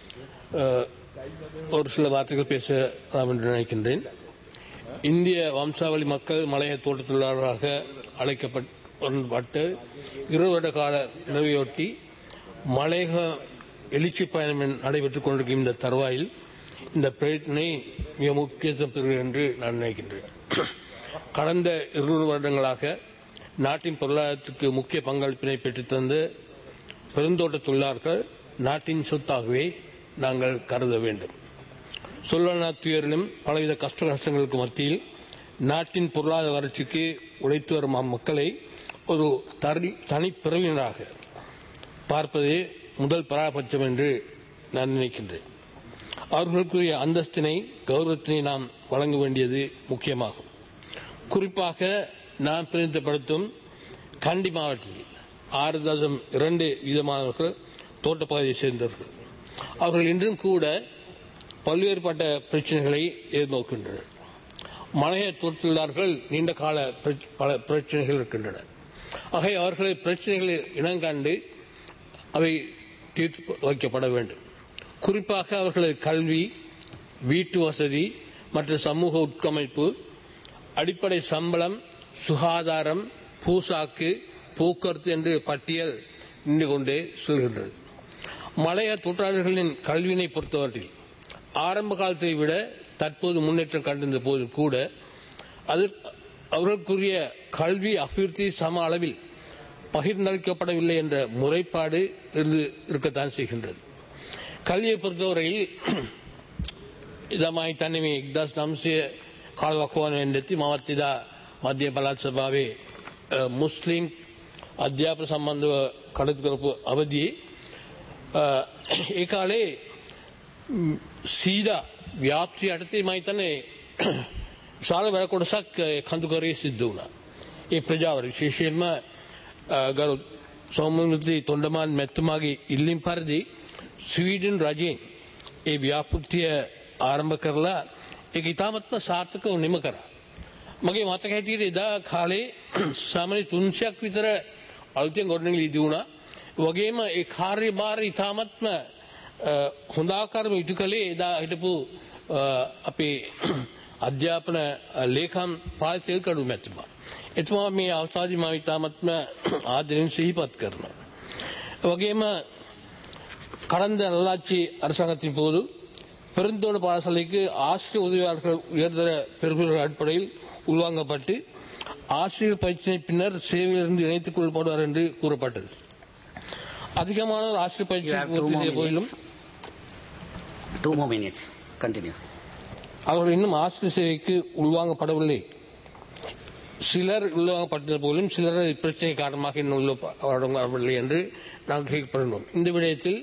ஒரு சில வார்த்தைகள் பேசலாம் என்று நினைக்கின்றேன். இந்திய வம்சாவளி மக்கள் மலைய தோட்ட தொழிலாளராக அழைக்கப்பட்டு இருபது வருட கால நிறைவையொட்டி மலையக எழுச்சி பயணம் நடைபெற்றுக் கொண்டிருக்கும் இந்த தருவாயில் இந்த பிரச்சனை மிக முக்கியத்துவம் பெறுகிறது என்று நான் நினைக்கின்றேன். கடந்த இருநூறு வருடங்களாக நாட்டின் பொருளாதாரத்துக்கு முக்கிய பங்களிப்பினை பெற்றுத்தந்த பெருந்தோட்ட தொழிலாளர்கள் நாட்டின் சொத்தாகவே நாங்கள் கருத வேண்டும். சொல்லனா துயரிலும் பலவித கஷ்ட கஷ்டங்களுக்கு மத்தியில் நாட்டின் பொருளாதார வளர்ச்சிக்கு உழைத்து வரும் மக்களை ஒரு தனிப்பிரிவினராக பார்ப்பதே முதல் பராபட்சம் என்று நான் நினைக்கின்றேன். அவர்களுக்குரிய அந்தஸ்தினை, கௌரவத்தினை நாம் வழங்க வேண்டியது முக்கியமாகும். குறிப்பாக நாம் பிரதிநிதிப்படுத்தும் கண்டி மாவட்டத்தில் ஆறு தசம் இரண்டு வீதமானவர்கள் தோட்டப்பகுதியை சேர்ந்தவர்கள். அவர்கள் இன்றும் கூட பல்வேறுபட்ட பிரச்சனைகளை எதிர்நோக்கின்றனர். மலைய தொழிலாளர்கள் நீண்ட கால பல பிரச்சனைகள் இருக்கின்றன. ஆகவே அவர்களை பிரச்சனைகளை இனங்கண்டு அவை தீர்த்து வைக்கப்பட வேண்டும். குறிப்பாக அவர்களது கல்வி, வீட்டு வசதி மற்றும் சமூக உட்கமைப்பு, அடிப்படை சம்பளம், சுகாதாரம், பூசாக்கு, போக்குவரத்து என்று பட்டியல் நின்று கொண்டே செல்கின்றது. மலைய தொழிலாளர்களின் கல்வியினை பொறுத்தவரையில் ஆரம்ப காலத்தை விட தற்போது முன்னேற்றம் கண்டிருந்த போது கூட அது அவர்களுக்குரிய கல்வி அபிவிருத்தி சம அளவில் பகிர்ந்தளிக்கப்படவில்லை என்ற முறைப்பாடு இருந்து இருக்கத்தான் செய்கின்றது. கல்வியை பொறுத்தவரையில் இதமாய் தன்னிமே இக்தாஸ் நம்சிய කාලවකවාන වෙන්නේති මමත් එදා මධ්‍ය පළාත් සභාවේ මුස්ලිම් අධ්‍යාපන සම්බන්ධව කටයුතු කරපු අවධියේ ඒ කාලේ සීදා ව්‍යාප්තිය යටතේ මම හිතන්නේ විශාල වැඩ කොටසක් කඳුකරේ සිද්ධ වුණා. ඒ ප්‍රජාව විශේෂයෙන්ම ගරු සෞම්‍යමූර්ති තොණ්ඩමාන් මැතිතුමාගේ ඉල්ලීම් පරිදි ස්වීඩන් රජයෙන් ඒ ව්‍යාපෘතිය ආරම්භ කරලා ඒක ඉතාමත්ම සාර්ථකව නිම කරා. මගේ මතක හැටියට එදා කාලේ සාමාන්‍ය තුන්සියක් විතර අලුතෙන් ගොඩනැගිලි ඉදි වුණා. වගේම ඒ කාර්යභාරය ඉතාමත්ම හොඳ ආකාරව ඉටු කළේ එදා හිටපු අපේ අධ්‍යාපන ලේකම් පාල් තෙල්කඩු මැතිතුමා. එතුමා මේ අවස්ථාවේදී මම ඉතාමත්ම ආදරෙන් සිහිපත් කරනවා. වගේම கடந்த நல்லாட்சி அரசாங்கத்தின் போது பெருந்தோட்ட பாடசாலைக்கு ஆசிரியர் உதவியாளர்கள் உயர்தர பெறுபேறு அடிப்படையில் உள்வாங்கப்பட்டு ஆசிரியர் பயிற்சியை பின்னர் சேவையிலிருந்து இணைத்துக் கொள்ளப்படுவார் என்று கூறப்பட்டது. அதிகமான ஆசிரியர் பயிற்சி பூர்த்தி செய்ய போதிலும் அவர்கள் இன்னும் ஆசிரியர் சேவைக்கு உள்வாங்கப்படவில்லை. சிலர் உள்வாங்கப்பட்ட போதிலும் சிலர் இப்பிரச்சனை காரணமாக இன்னும் உள்வாங்கப்படவில்லை என்று நாங்கள் கேட்கப்படுகிறோம். இந்த விடயத்தில்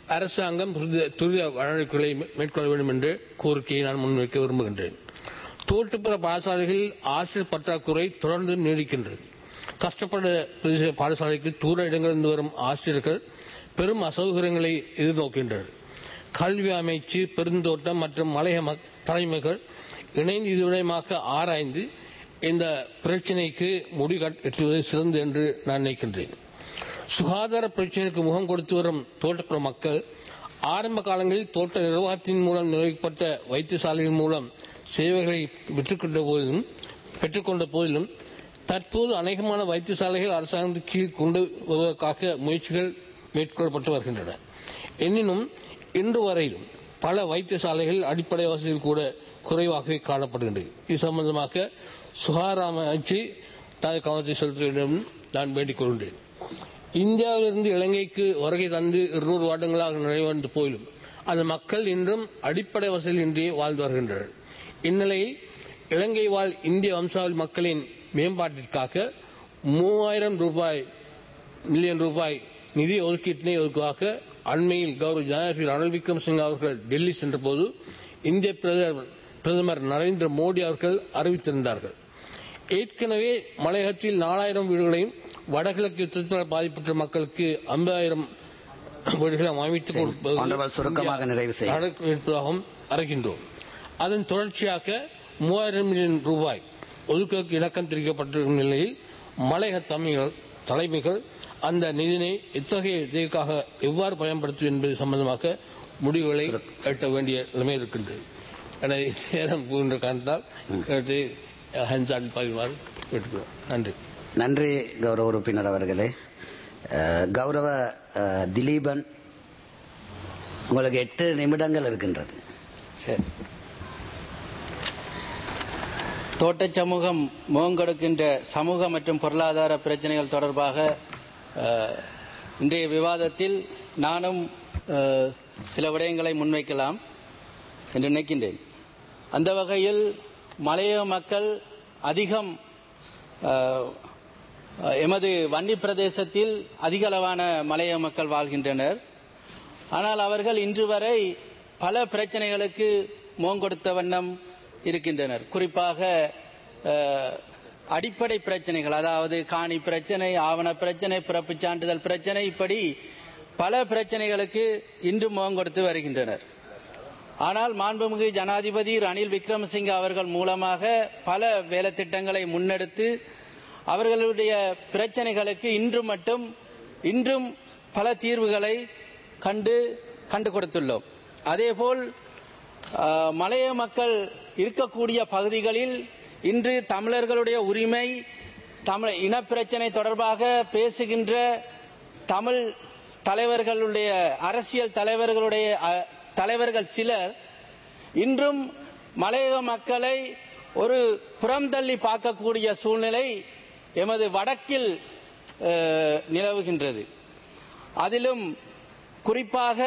அரசாங்கம் துரித நடவடிக்கைகளை மேற்கொள்ள வேண்டும் என்று கோரிக்கையை நான் முன்வைக்க விரும்புகின்றேன். தோட்டப்புற பாடசாலைகளில் ஆசிரியர் பற்றாக்குறை தொடர்ந்து நீடிக்கின்றது. கஷ்டப்பட பிரதேச பாடசாலைக்கு தூர இடங்களிலிருந்து வரும் ஆசிரியர்கள் பெரும் அசௌகரியங்களை எதிர்நோக்கின்றனர். கல்வி அமைச்சு, பெருந்தோட்டம் மற்றும் மலைய தலைமைகள் இணைந்து இதுவிடயமாக ஆராய்ந்து இந்த பிரச்சினைக்கு முடிவெட்டுவது சிறந்தது என்று நான் நினைக்கின்றேன். சுகாதார பிரச்சினைக்கு முகம் கொடுத்து வரும் தோட்டப்புற மக்கள் ஆரம்ப காலங்களில் தோட்ட நிர்வாகத்தின் மூலம் நிர்வகிக்கப்பட்ட வைத்தியசாலைகள் மூலம் சேவைகளை பெற்றுக்கொண்ட போதிலும் பெற்றுக்கொண்ட போதிலும் தற்போது அநேகமான வைத்தியசாலைகள் அரசாங்கத்தின் கீழ் கொண்டு வருவதற்காக முயற்சிகள் மேற்கொள்ளப்பட்டு வருகின்றன. எனினும் இன்று வரையிலும் பல வைத்தியசாலைகள் அடிப்படை வசதிகள் கூட குறைவாகவே காணப்படுகின்றது. இது சம்பந்தமாக சுகாதார அமைச்சு கவனத்தை செலுத்த வேண்டும் நான் வேண்டிக் கொள்கின்றேன். இந்தியாவிலிருந்து இலங்கைக்கு வருகை தந்து இருநூறு வருடங்களாக நிறைவடைந்த போதிலும் அந்த மக்கள் இன்றும் அடிப்படை வசதியின்றி வாழ்ந்து வருகின்றனர். இந்நிலையில் இலங்கை வாழ் இந்திய வம்சாவளி மக்களின் மேம்பாட்டிற்காக மூவாயிரம் ரூபாய் மில்லியன் ரூபாய் நிதி ஒதுக்கீட்டினை ஒதுக்குவதாக அண்மையில் கௌரவ ஜனாதிபதி ரணில் விக்ரமசிங்கே அவர்கள் டெல்லி சென்றபோது இந்திய பிரதமர் நரேந்திர மோடி அவர்கள் அறிவித்திருந்தார்கள். ஏற்கனவே மலையகத்தில் நாலாயிரம் வீடுகளையும் வடகிழக்கு யுத்தத்தால் பாதிக்கப்பட்ட மக்களுக்கு ஐம்பதாயிரம் வீடுகளை அமைத்துக் கொடுப்பதாகவும் அறிகின்றோம். அதன் தொடர்ச்சியாக மூவாயிரம் மில்லியன் ரூபாய் ஒதுக்க இலக்கம் தெரிவிக்கப்பட்டிருக்கும் நிலையில் மலையக தமிழ் தலைமைகள் அந்த நிதியை எத்தகைய தேவைக்காக எவ்வாறு பயன்படுத்தும் என்பது சம்பந்தமாக முடிவுகளை எட்ட வேண்டிய நிலைமை இருக்கின்றது. எனவே நேரம் போகின்ற காரணத்தால் நன்றி. நன்றி கௌரவ உறுப்பினர் அவர்களே. கௌரவ திலீபன், உங்களுக்கு எட்டு நிமிடங்கள் இருக்கின்றது. சரி. தோட்ட சமூகம் முகம் கொடுக்கின்ற சமூக மற்றும் பொருளாதார பிரச்சனைகள் தொடர்பாக இன்றைய விவாதத்தில் நானும் சில விடயங்களை முன்வைக்கலாம் என்று நினைக்கின்றேன். அந்த வகையில் மலையக மக்கள் அதிகம் எமது வன்னி பிரதேசத்தில் அதிகளவான மலையக மக்கள் வாழ்கின்றனர். ஆனால் அவர்கள் இன்று வரை பல பிரச்சனைகளுக்கு முகம் கொடுத்த வண்ணம் இருக்கின்றனர். குறிப்பாக அடிப்படை பிரச்சனைகள், அதாவது காணி பிரச்சனை, ஆவண பிரச்சனை, பிறப்பு சான்றிதழ் பிரச்சனை, இப்படி பல பிரச்சனைகளுக்கு இன்று முகம் கொடுத்து வருகின்றனர். ஆனால் மாண்புமிகு ஜனாதிபதி ரணில் விக்ரமசிங்கே அவர்கள் மூலமாக பல வேலை திட்டங்களை முன்னெடுத்து அவர்களுடைய பிரச்சனைகளுக்கு இன்று மட்டும் இன்றும் பல தீர்வுகளை கண்டு கண்டு கொடுத்துள்ளோம். அதேபோல் மலைய மக்கள் இருக்கக்கூடிய பகுதிகளில் இன்று தமிழர்களுடைய உரிமை, தமிழ் இனப்பிரச்சனை தொடர்பாக பேசுகின்ற தமிழ் தலைவர்களுடைய அரசியல் தலைவர்களுடைய தலைவர்கள் சிலர் இன்றும் மலையக மக்களை ஒரு புறம் தள்ளி பார்க்கக்கூடிய சூழ்நிலை எமது வடக்கில் நிலவுகின்றது. அதிலும் குறிப்பாக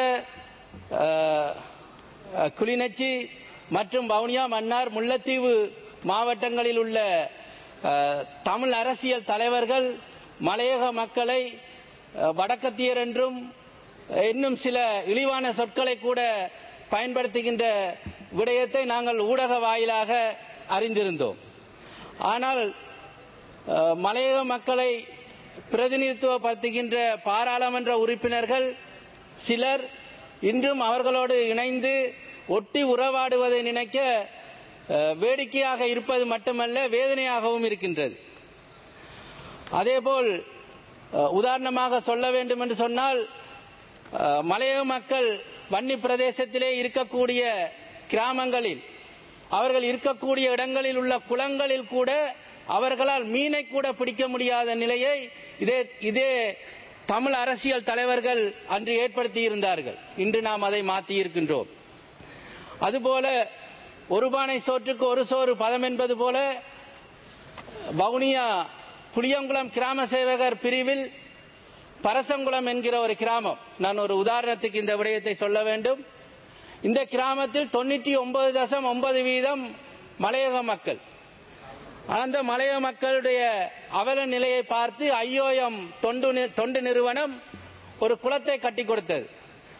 கிளிநொச்சி மற்றும் வவுனியா, மன்னார், முல்லைத்தீவு மாவட்டங்களில் உள்ள தமிழ் அரசியல் தலைவர்கள் மலையக மக்களை வடக்கத்தியர் என்றும் இன்னும் சில இழிவான சொற்களை கூட பயன்படுத்துகின்ற விடயத்தை நாங்கள் ஊடக வாயிலாக அறிந்திருந்தோம். ஆனால் மலையக மக்களை பிரதிநிதித்துவப்படுத்துகின்ற பாராளுமன்ற உறுப்பினர்கள் சிலர் இன்றும் அவர்களோடு இணைந்து ஒட்டி உறவாடுவதை நினைக்க வேடிக்கையாக இருப்பது மட்டுமல்ல, வேதனையாகவும் இருக்கின்றது. அதேபோல் உதாரணமாக சொல்ல வேண்டும் என்று சொன்னால், மலையக மக்கள் வன்னி பிரதேசத்திலே இருக்கக்கூடிய கிராமங்களில், அவர்கள் இருக்கக்கூடிய இடங்களில் உள்ள குளங்களில் கூட அவர்களால் மீனை கூட பிடிக்க முடியாத நிலையை இதே இதே தமிழ் அரசியல் தலைவர்கள் அன்று ஏற்படுத்தி இருந்தார்கள். இன்று நாம் அதை மாற்றி இருக்கின்றோம். அதுபோல ஒரு பானை சோற்றுக்கு ஒரு சோறு பதம் என்பது போல வவுனியா புளியங்குளம் கிராம சேவகர் பிரிவில் பரசங்குளம் என்கிற ஒரு கிராமம், நான் ஒரு உதாரணத்துக்கு இந்த விடயத்தை சொல்ல வேண்டும். இந்த கிராமத்தில் தொண்ணூற்றி ஒன்பது தசம் ஒன்பது வீதம் மலையக மக்கள். அந்த மலையக மக்களுடைய அவல நிலையை பார்த்து ஐஓஎம் தொண்டு தொண்டு நிறுவனம் ஒரு குளத்தை கட்டி கொடுத்தது.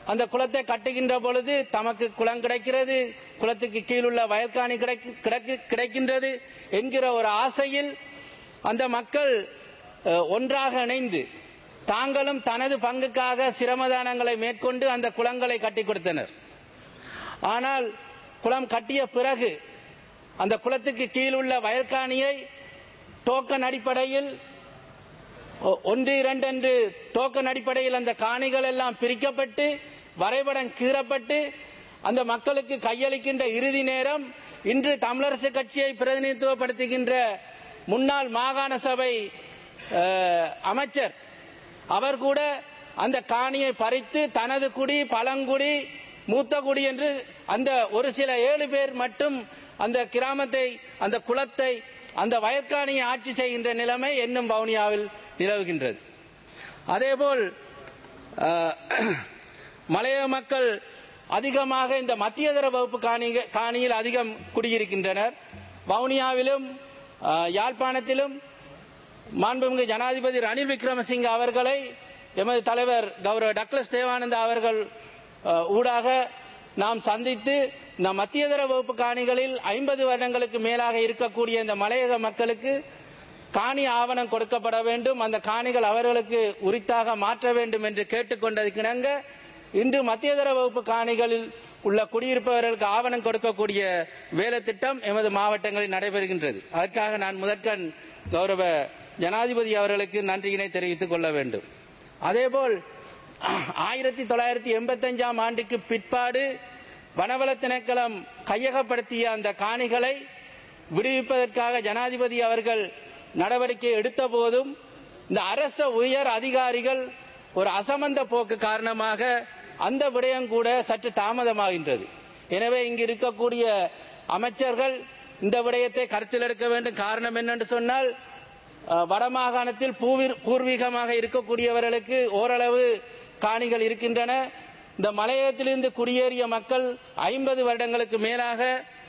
அந்த குளத்தை கட்டுகின்ற பொழுது தமக்கு குளம் கிடைக்கிறது, குளத்துக்கு கீழுள்ள வயல்காணி கிடைக்கின்றது என்கிற ஒரு ஆசையில் அந்த மக்கள் ஒன்றாக இணைந்து தாங்களும் தனது பங்குக்காக சிரமதானங்களை மேற்கொண்டு அந்த குளங்களை கட்டி கொடுத்தனர். ஆனால் குளம் கட்டிய பிறகு அந்த குளத்துக்கு கீழுள்ள வயல்காணியை டோக்கன் அடிப்படையில் ஒன்று இரண்டு என்று டோக்கன் அடிப்படையில் அந்த காணிகள் எல்லாம் பிரிக்கப்பட்டு வரைபடம் கீறப்பட்டு அந்த மக்களுக்கு கையளிக்கின்ற இறுதி நேரம் இன்று தமிழரசு கட்சியை பிரதிநிதித்துவப்படுத்துகின்ற முன்னாள் மாகாண சபை அமைச்சர் அவர் கூட அந்த காணியை பறித்து தனது குடி, பழங்குடி, மூத்த குடி என்று அந்த ஒரு சில ஏழு பேர் மட்டும் அந்த கிராமத்தை, அந்த குளத்தை, அந்த வயற்காணியை ஆட்சி செய்கின்ற நிலைமை இன்னும் வவுனியாவில் நிலவுகின்றது. அதேபோல் மலைய மக்கள் அதிகமாக இந்த மத்தியதர வகுப்பு காணி காணியில் அதிகம் குடியிருக்கின்றனர். வவுனியாவிலும் யாழ்ப்பாணத்திலும் மாண்புமிகு ஜனாதிபதி ரணில் விக்ரமசிங்க அவர்களை எமது தலைவர் கௌரவ டக்ளஸ் தேவானந்தா அவர்கள் ஊடாக நாம் சந்தித்து இந்த மத்தியதர வகுப்பு காணிகளில் ஐம்பது வருடங்களுக்கு மேலாக இருக்கக்கூடிய இந்த மலையக மக்களுக்கு காணி ஆவணம் கொடுக்கப்பட வேண்டும், அந்த காணிகள் அவர்களுக்கு உரித்தாக மாற்ற வேண்டும் என்று கேட்டுக்கொண்டதுக்கிணங்க இன்று மத்தியதர வகுப்பு காணிகளில் உள்ள குடியிருப்பவர்களுக்கு ஆவணம் கொடுக்கக்கூடிய வேலை திட்டம் எமது மாவட்டங்களில் நடைபெறுகின்றது. அதற்காக நான் முதற்கண் கௌரவ ஜனாதிபதி அவர்களுக்கு நன்றியினை தெரிவித்துக் கொள்ள வேண்டும். அதேபோல் ஆயிரத்தி தொள்ளாயிரத்தி எண்பத்தி அஞ்சாம் ஆண்டுக்கு பிற்பாடு வனவள திணைக்களம் கையகப்படுத்திய அந்த காணிகளை விடுவிப்பதற்காக ஜனாதிபதி அவர்கள் நடவடிக்கை எடுத்த போதும் இந்த அரச உயர் அதிகாரிகள் ஒரு அசமந்த போக்கு காரணமாக அந்த விடயம் கூட சற்று தாமதமாகின்றது. எனவே இங்கு இருக்கக்கூடிய அமைச்சர்கள் இந்த விடயத்தை கருத்தில் எடுக்க வேண்டும். காரணம் என்னென்று சொன்னால், வடமாகாணத்தில் பூர்வீகமாக இருக்கக்கூடியவர்களுக்கு ஓரளவு காணிகள் இருக்கின்றன. இந்த மலையகத்திலிருந்து குடியேறிய மக்கள் ஐம்பது வருடங்களுக்கு மேலாக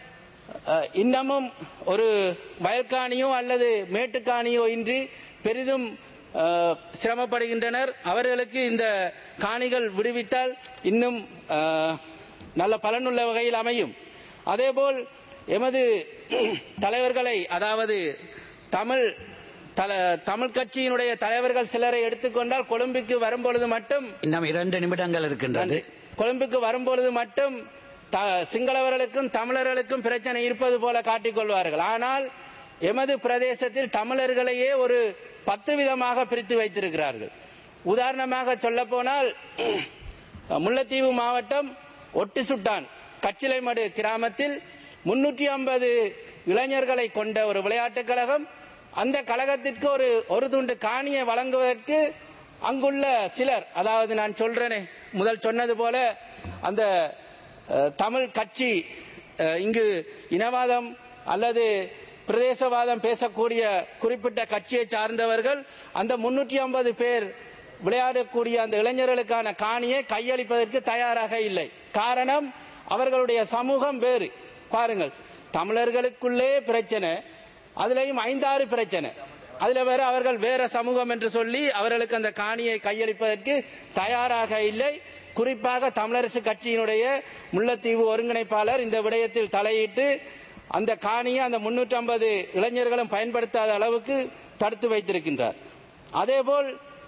இன்னமும் ஒரு வயல்காணியோ அல்லது மேட்டுக்காணியோ இன்றி பெரிதும் சிரமப்படுகின்றனர். அவர்களுக்கு இந்த காணிகள் விடுவித்தால் இன்னும் நல்ல பலனுள்ள வகையில் அமையும். அதேபோல் எமது தலைவர்களை, அதாவது தமிழ் தமிழ் கட்சியினுடைய தலைவர்கள் சிலரை எடுத்துக்கொண்டால் கொழும்புக்கு வரும்பொழுது மட்டும் இன்னும் இரண்டு நிமிடங்கள் இருக்கின்றது. கொழும்புக்கு வரும்பொழுது மட்டும் சிங்களவர்களுக்கும் தமிழர்களுக்கும் பிரச்சனை இருப்பது போல காட்டிக்கொள்வார்கள். ஆனால் எமது பிரதேசத்தில் தமிழர்களையே ஒரு பத்து விதமாக பிரித்து வைத்திருக்கிறார்கள். உதாரணமாக சொல்ல போனால், முல்லைத்தீவு மாவட்டம் ஒட்டி சுட்டான் கச்சிலைமடு கிராமத்தில் முன்னூற்றி ஐம்பது இளைஞர்களை கொண்ட ஒரு விளையாட்டுக் கழகம். அந்த கழகத்திற்கு ஒரு ஒரு துண்டு காணியை வழங்குவதற்கு அங்குள்ள சிலர், அதாவது நான் சொல்றேனே முதல் சொன்னது போல அந்த தமிழ் கட்சி, இங்கு இனவாதம் அல்லது பிரதேசவாதம் பேசக்கூடிய குறிப்பிட்ட கட்சியை சார்ந்தவர்கள் அந்த முன்னூற்றி ஐம்பது பேர் விளையாடக்கூடிய அந்த இளைஞர்களுக்கான காணியை கையளிப்பதற்கு தயாராக இல்லை. காரணம், அவர்களுடைய சமூகம் வேறு. பாருங்கள், தமிழர்களுக்குள்ளே பிரச்சனை, அதுலயும் ஐந்தாறு பிரச்சனை, அதுல வேற அவர்கள் வேற சமூகம் என்று சொல்லி அவர்களுக்கு அந்த காணியை கையளிப்பதற்கு தயாராக இல்லை. குறிப்பாக தமிழரசு கட்சியினுடைய முல்லைத்தீவு ஒருங்கிணைப்பாளர் இந்த விடயத்தில் தலையிட்டு அந்த காணியை அந்த முன்னூற்றி ஐம்பது இளைஞர்களும் பயன்படுத்தாத அளவுக்கு தடுத்து வைத்திருக்கின்றார். அதேபோல்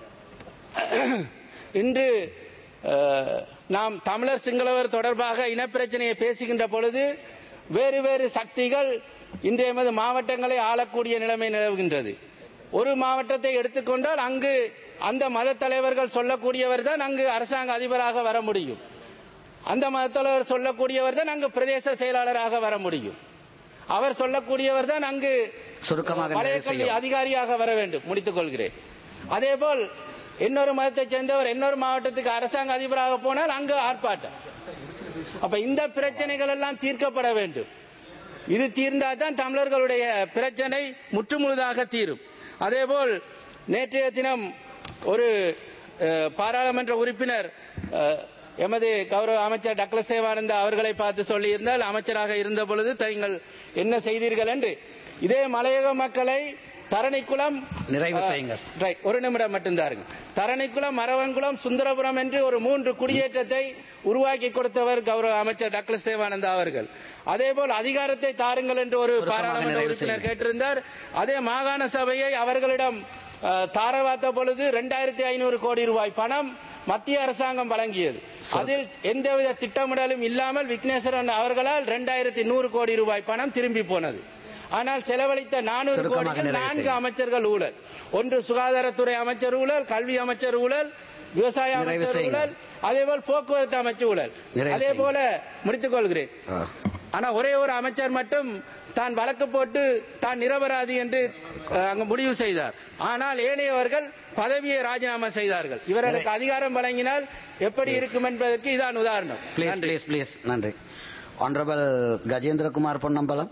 இன்று நாம் தமிழர் சிங்களவர் தொடர்பாக இனப்பிரச்சனையை பேசுகின்ற பொழுது வேறு வேறு சக்திகள் இன்றைய எமது மாவட்டங்களை ஆளக்கூடிய நிலைமை நிலவுகின்றது. ஒரு மாவட்டத்தை எடுத்துக்கொண்டால் அங்கு அந்த மத தலைவர்கள் சொல்லக்கூடியவர் தான் அங்கு அரசாங்க அதிபராக வர முடியும், அந்த மத தலைவர் சொல்லக்கூடியவர் தான் அங்கு பிரதேச செயலாளராக வர முடியும், அவர் சொல்லக்கூடியவர் தான் அங்கு வலயக்கல்வி அதிகாரியாக வர வேண்டும். முடித்துக் கொள்கிறேன். அதேபோல் இன்னொரு மதத்தை சேர்ந்தவர் இன்னொரு மாவட்டத்துக்கு அரசாங்க அதிபராக போனால் அங்கு ஆர்ப்பாட்டம். அப்ப இந்த பிரச்சனைகள் எல்லாம் தீர்க்கப்பட வேண்டும். இது தீர்ந்தால்தான் தமிழர்களுடைய பிரச்சனை முற்றுமுழுதாக தீரும். அதேபோல் நேற்றைய தினம் ஒரு பாராளுமன்ற உறுப்பினர் எமது கௌரவ அமைச்சர் டக்ளஸ் தேவானந்தா அவர்களை பார்த்து சொல்லியிருந்தால், அமைச்சராக இருந்த பொழுது நீங்கள் என்ன செய்தீர்கள் என்று. இதே மலையக மக்களை தரணிக்குளம் நிறைவு செய்யுங்கள். ரைட், ஒரு நிமிடம் மட்டும் தாருங்க. தரணிக்குளம், மரவன்குளம், சுந்தரபுரம் என்று ஒரு மூன்று குடியேற்றத்தை உருவாக்கி கொடுத்தவர் கௌரவ அமைச்சர் டக்ளஸ் தேவானந்தா அவர்கள். அதேபோல் அதிகாரத்தை தாருங்கள் என்று ஒரு பாராளுமன்ற உறுப்பினர் கேட்டிருந்தார். அதே மாகாண சபையை அவர்களிடம் தாரவாத்த பொழுது இரண்டாயிரத்தி ஐநூறு கோடி ரூபாய் பணம் மத்திய அரசாங்கம் வழங்கியது. அதில் எந்தவித திட்டமிடலும் இல்லாமல் விக்னேஸ்வரன் அவர்களால் இரண்டாயிரத்தி நூறு கோடி ரூபாய் பணம் திரும்பி போனது. ஆனால் செலவழித்த நானூறு கோடிகள் நான்கு அமைச்சர்கள் ஊழல். ஒன்று சுகாதாரத்துறை அமைச்சர் ஊழல், கல்வி அமைச்சர் ஊழல், விவசாய அமைச்சர் ஊழல், அதேபோல் போக்குவரத்து அமைச்சர் ஊழல். அதே போல முடித்துக் கொள்கிறேன். ஆனா ஒரே ஒரு அமைச்சர் மட்டும் தான் வழக்கு போட்டு தான் நிரபராதி என்று அங்கு முடிவு செய்தார். ஆனால் ஏனையவர்கள் பதவியை ராஜினாமா செய்தார்கள். இவர்களுக்கு அதிகாரம் வழங்கினால் எப்படி இருக்கும் என்பதற்கு இதான் உதாரணம். Please, please, please. நன்றி. Honorable Gajendra Kumar Ponnambalam.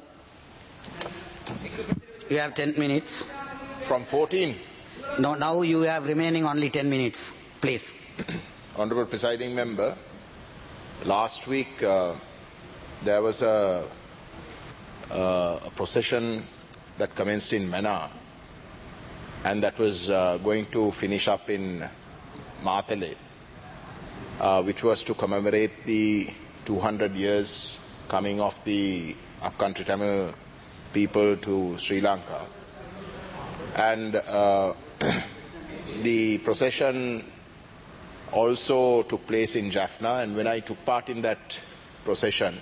You have ten minutes. From fourteen? No, now you have remaining only ten minutes. Please. Honorable Presiding Member, last week uh, there was a, uh, a procession that commenced in Mena and that was uh, going to finish up in Matale, uh, which was to commemorate the two hundred years coming of the upcountry Tamil people to Sri Lanka. And uh, the procession also took place in Jaffna, and when I took part in that procession,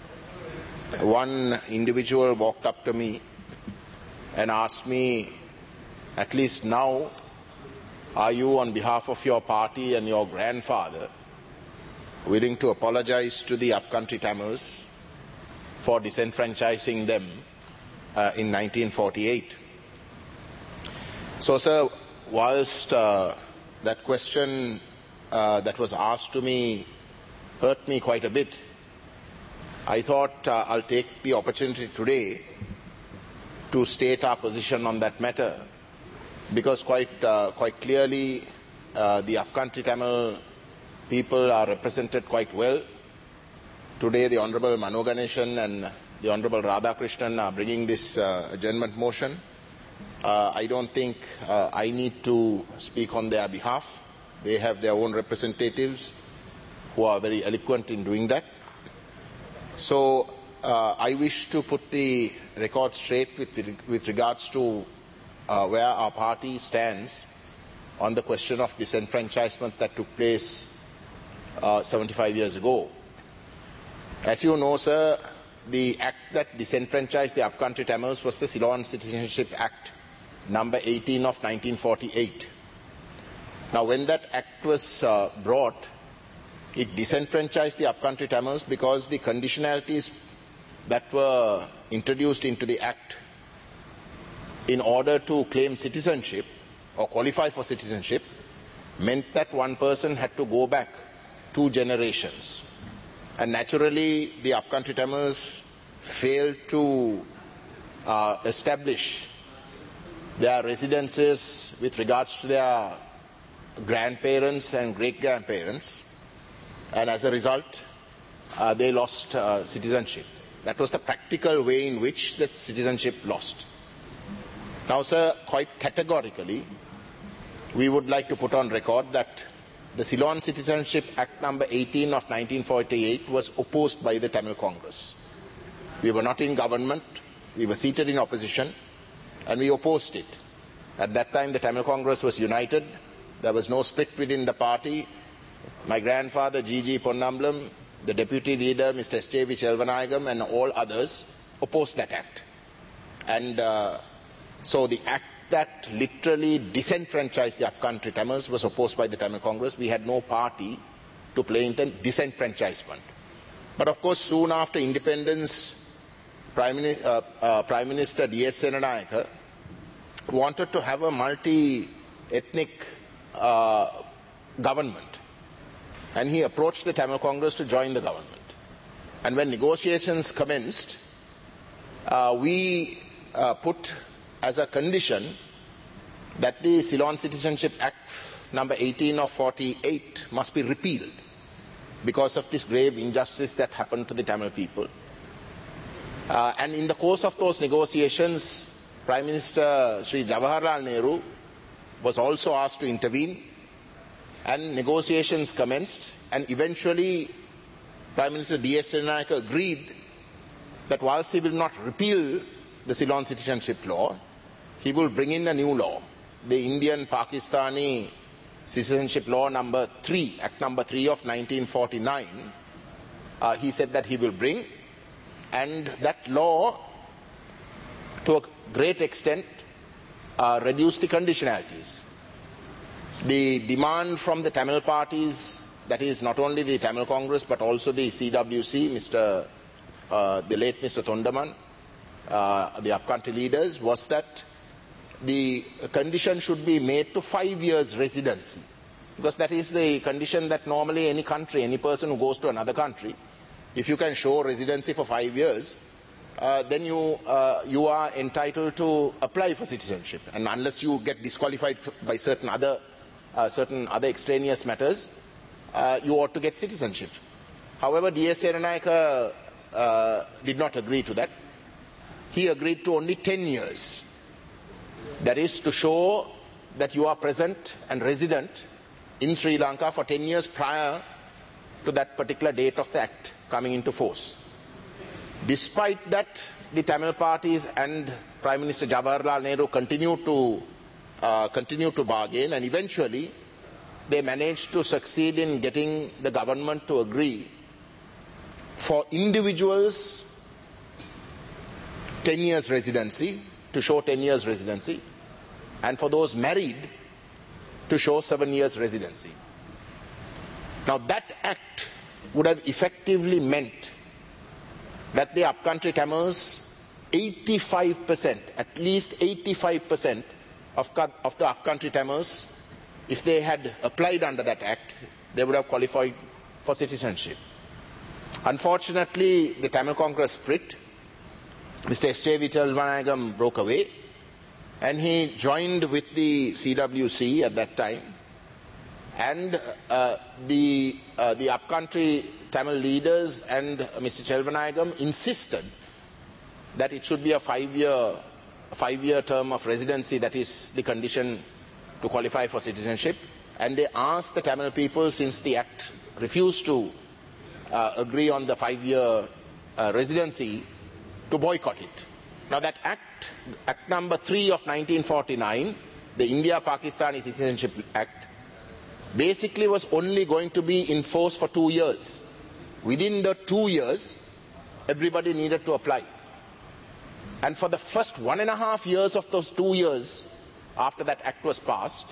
one individual walked up to me and asked me, at least now, are you on behalf of your party and your grandfather willing to apologize to the upcountry Tamils for disenfranchising them uh, in nineteen forty-eight? So, sir, whilst uh, that question uh, that was asked to me hurt me quite a bit, I thought uh, I'll take the opportunity today to state our position on that matter, because quite uh, quite clearly uh, the upcountry Tamil people are represented quite well. Today the Honourable Mano Ganeshan and the Honourable Radhakrishnan are bringing this uh, adjournment motion. Uh, I don't think uh, I need to speak on their behalf. They have their own representatives who are very eloquent in doing that. So uh, I wish to put the record straight with, the, with regards to uh, where our party stands on the question of disenfranchisement that took place uh, seventy-five years ago. As you know, sir, the act that disenfranchised the upcountry Tamils was the Ceylon Citizenship Act, number eighteen of nineteen forty-eight. Now, when that act was uh, brought, it disenfranchised the upcountry Tamils because the conditionalities that were introduced into the act in order to claim citizenship or qualify for citizenship meant that one person had to go back two generations. And naturally, the upcountry Tamils failed to uh, establish their residences with regards to their grandparents and great-grandparents, and as a result, uh, they lost uh, citizenship. That was the practical way in which that citizenship lost. Now, sir, quite categorically, we would like to put on record that the Ceylon Citizenship Act number eighteen of nineteen forty-eight was opposed by the Tamil Congress. We were not in government, we were seated in opposition, and we opposed it. At that time, the Tamil Congress was united. There was no split within the party. My grandfather, G G Ponnambalam, the deputy leader, Mister S J V Chelvanayagam, and all others opposed that act. And uh, so the act that literally disenfranchised the upcountry Tamils was opposed by the Tamil Congress. We had no party to play in the disenfranchisement. But of course, soon after independence, Prime, Mini- uh, uh, Prime Minister D S Senanayake wanted to have a multi-ethnic uh, government. And he approached the Tamil Congress to join the government. And when negotiations commenced, uh, we uh, put as a condition that the Ceylon Citizenship Act number eighteen of forty-eight must be repealed because of this grave injustice that happened to the Tamil people. Uh, and in the course of those negotiations, Prime Minister Sri Jawaharlal Nehru was also asked to intervene, and negotiations commenced, and eventually Prime Minister D S Senaika agreed that whilst he will not repeal the Ceylon citizenship law, he will bring in a new law, the Indian-Pakistani Citizenship Law number three, Act number three of nineteen forty-nine. Uh, he said that he will bring, and that law, to a great extent, uh, reduced the conditionalities. The demand from the Tamil parties, that is not only the Tamil Congress but also the C W C, Mister Uh, the late Mister Thondaman, uh, the upcountry leaders, was that the condition should be made to five years residency, because that is the condition that normally any country, any person who goes to another country, if you can show residency for five years, uh, then you uh, you are entitled to apply for citizenship, and unless you get disqualified by certain other uh, certain other extraneous matters, uh, you ought to get citizenship. However, D S Senaika uh, did not agree to that. He agreed to only ten years. That is to show that you are present and resident in Sri Lanka for ten years prior to that particular date of the act coming into force. Despite that, the Tamil parties and Prime Minister Jawaharlal Nehru continued to uh, continue to bargain, and eventually they managed to succeed in getting the government to agree for individuals ten years residency, to show ten years residency, and for those married to show seven years residency. Now that act would have effectively meant that the upcountry Tamils, eighty-five percent, at least eighty-five percent of, of the upcountry Tamils, if they had applied under that act, they would have qualified for citizenship. Unfortunately, the Tamil Congress split. Mister S J V Selvanayagam broke away, and he joined with the C W C at that time, and uh, the, uh, the upcountry Tamil leaders and uh, Mister Selvanayagam insisted that it should be a five-year five-year term of residency, that is the condition to qualify for citizenship, and they asked the Tamil people, since the act refused to uh, agree on the five-year uh, residency, to boycott it. Now that act, Act number three of nineteen forty-nine, the India-Pakistani Citizenship Act, basically was only going to be in force for two years. Within the two years, everybody needed to apply. And for the first one and a half years of those two years, after that act was passed,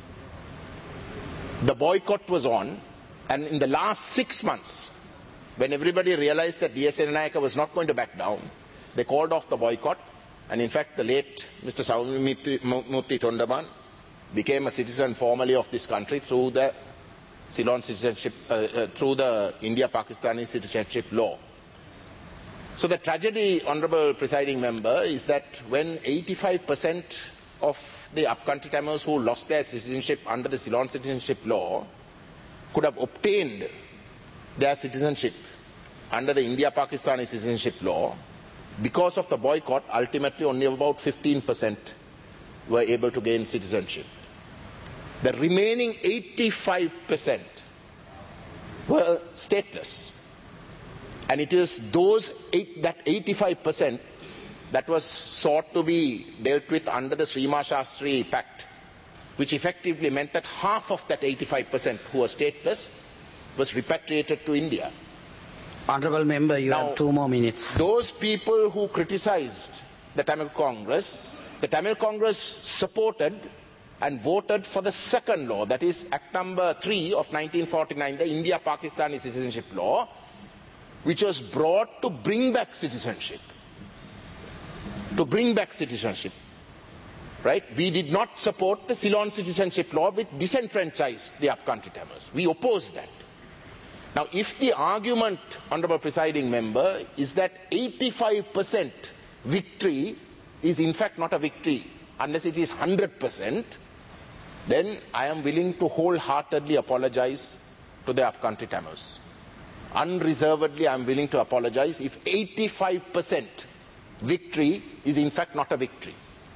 the boycott was on, and in the last six months, when everybody realized that D S Senaika was not going to back down, they called off the boycott, and in fact the late Mister Saumimurthy Thondaman became a citizen formally of this country through the Ceylon citizenship, uh, uh, through the India-Pakistani citizenship law. So the tragedy, Honourable Presiding Member, is that when eighty-five percent of the upcountry Tamils who lost their citizenship under the Ceylon citizenship law could have obtained their citizenship under the India-Pakistani citizenship law, because of the boycott, ultimately only about fifteen percent were able to gain citizenship. The remaining eighty-five percent were stateless. And it is those eight, that eighty-five percent that was sought to be dealt with under the Srima Shastri Pact, which effectively meant that half of that eighty-five percent who were stateless was repatriated to India. Honourable Member, you now, have two more minutes. Those people who criticized the Tamil Congress, the Tamil Congress supported and voted for the second law, that is Act number three of nineteen forty-nine, the India-Pakistani citizenship law, which was brought to bring back citizenship. To bring back citizenship. Right? We did not support the Ceylon citizenship law, which disenfranchised the upcountry Tamils. We opposed that. Now, if the argument, Honourable Presiding Member, is that eighty-five percent victory is in fact not a victory unless it is one hundred percent, then I am willing to wholeheartedly apologize to the upcountry Tamils. Unreservedly, I am willing to apologize if eighty-five percent victory is in fact not a victory.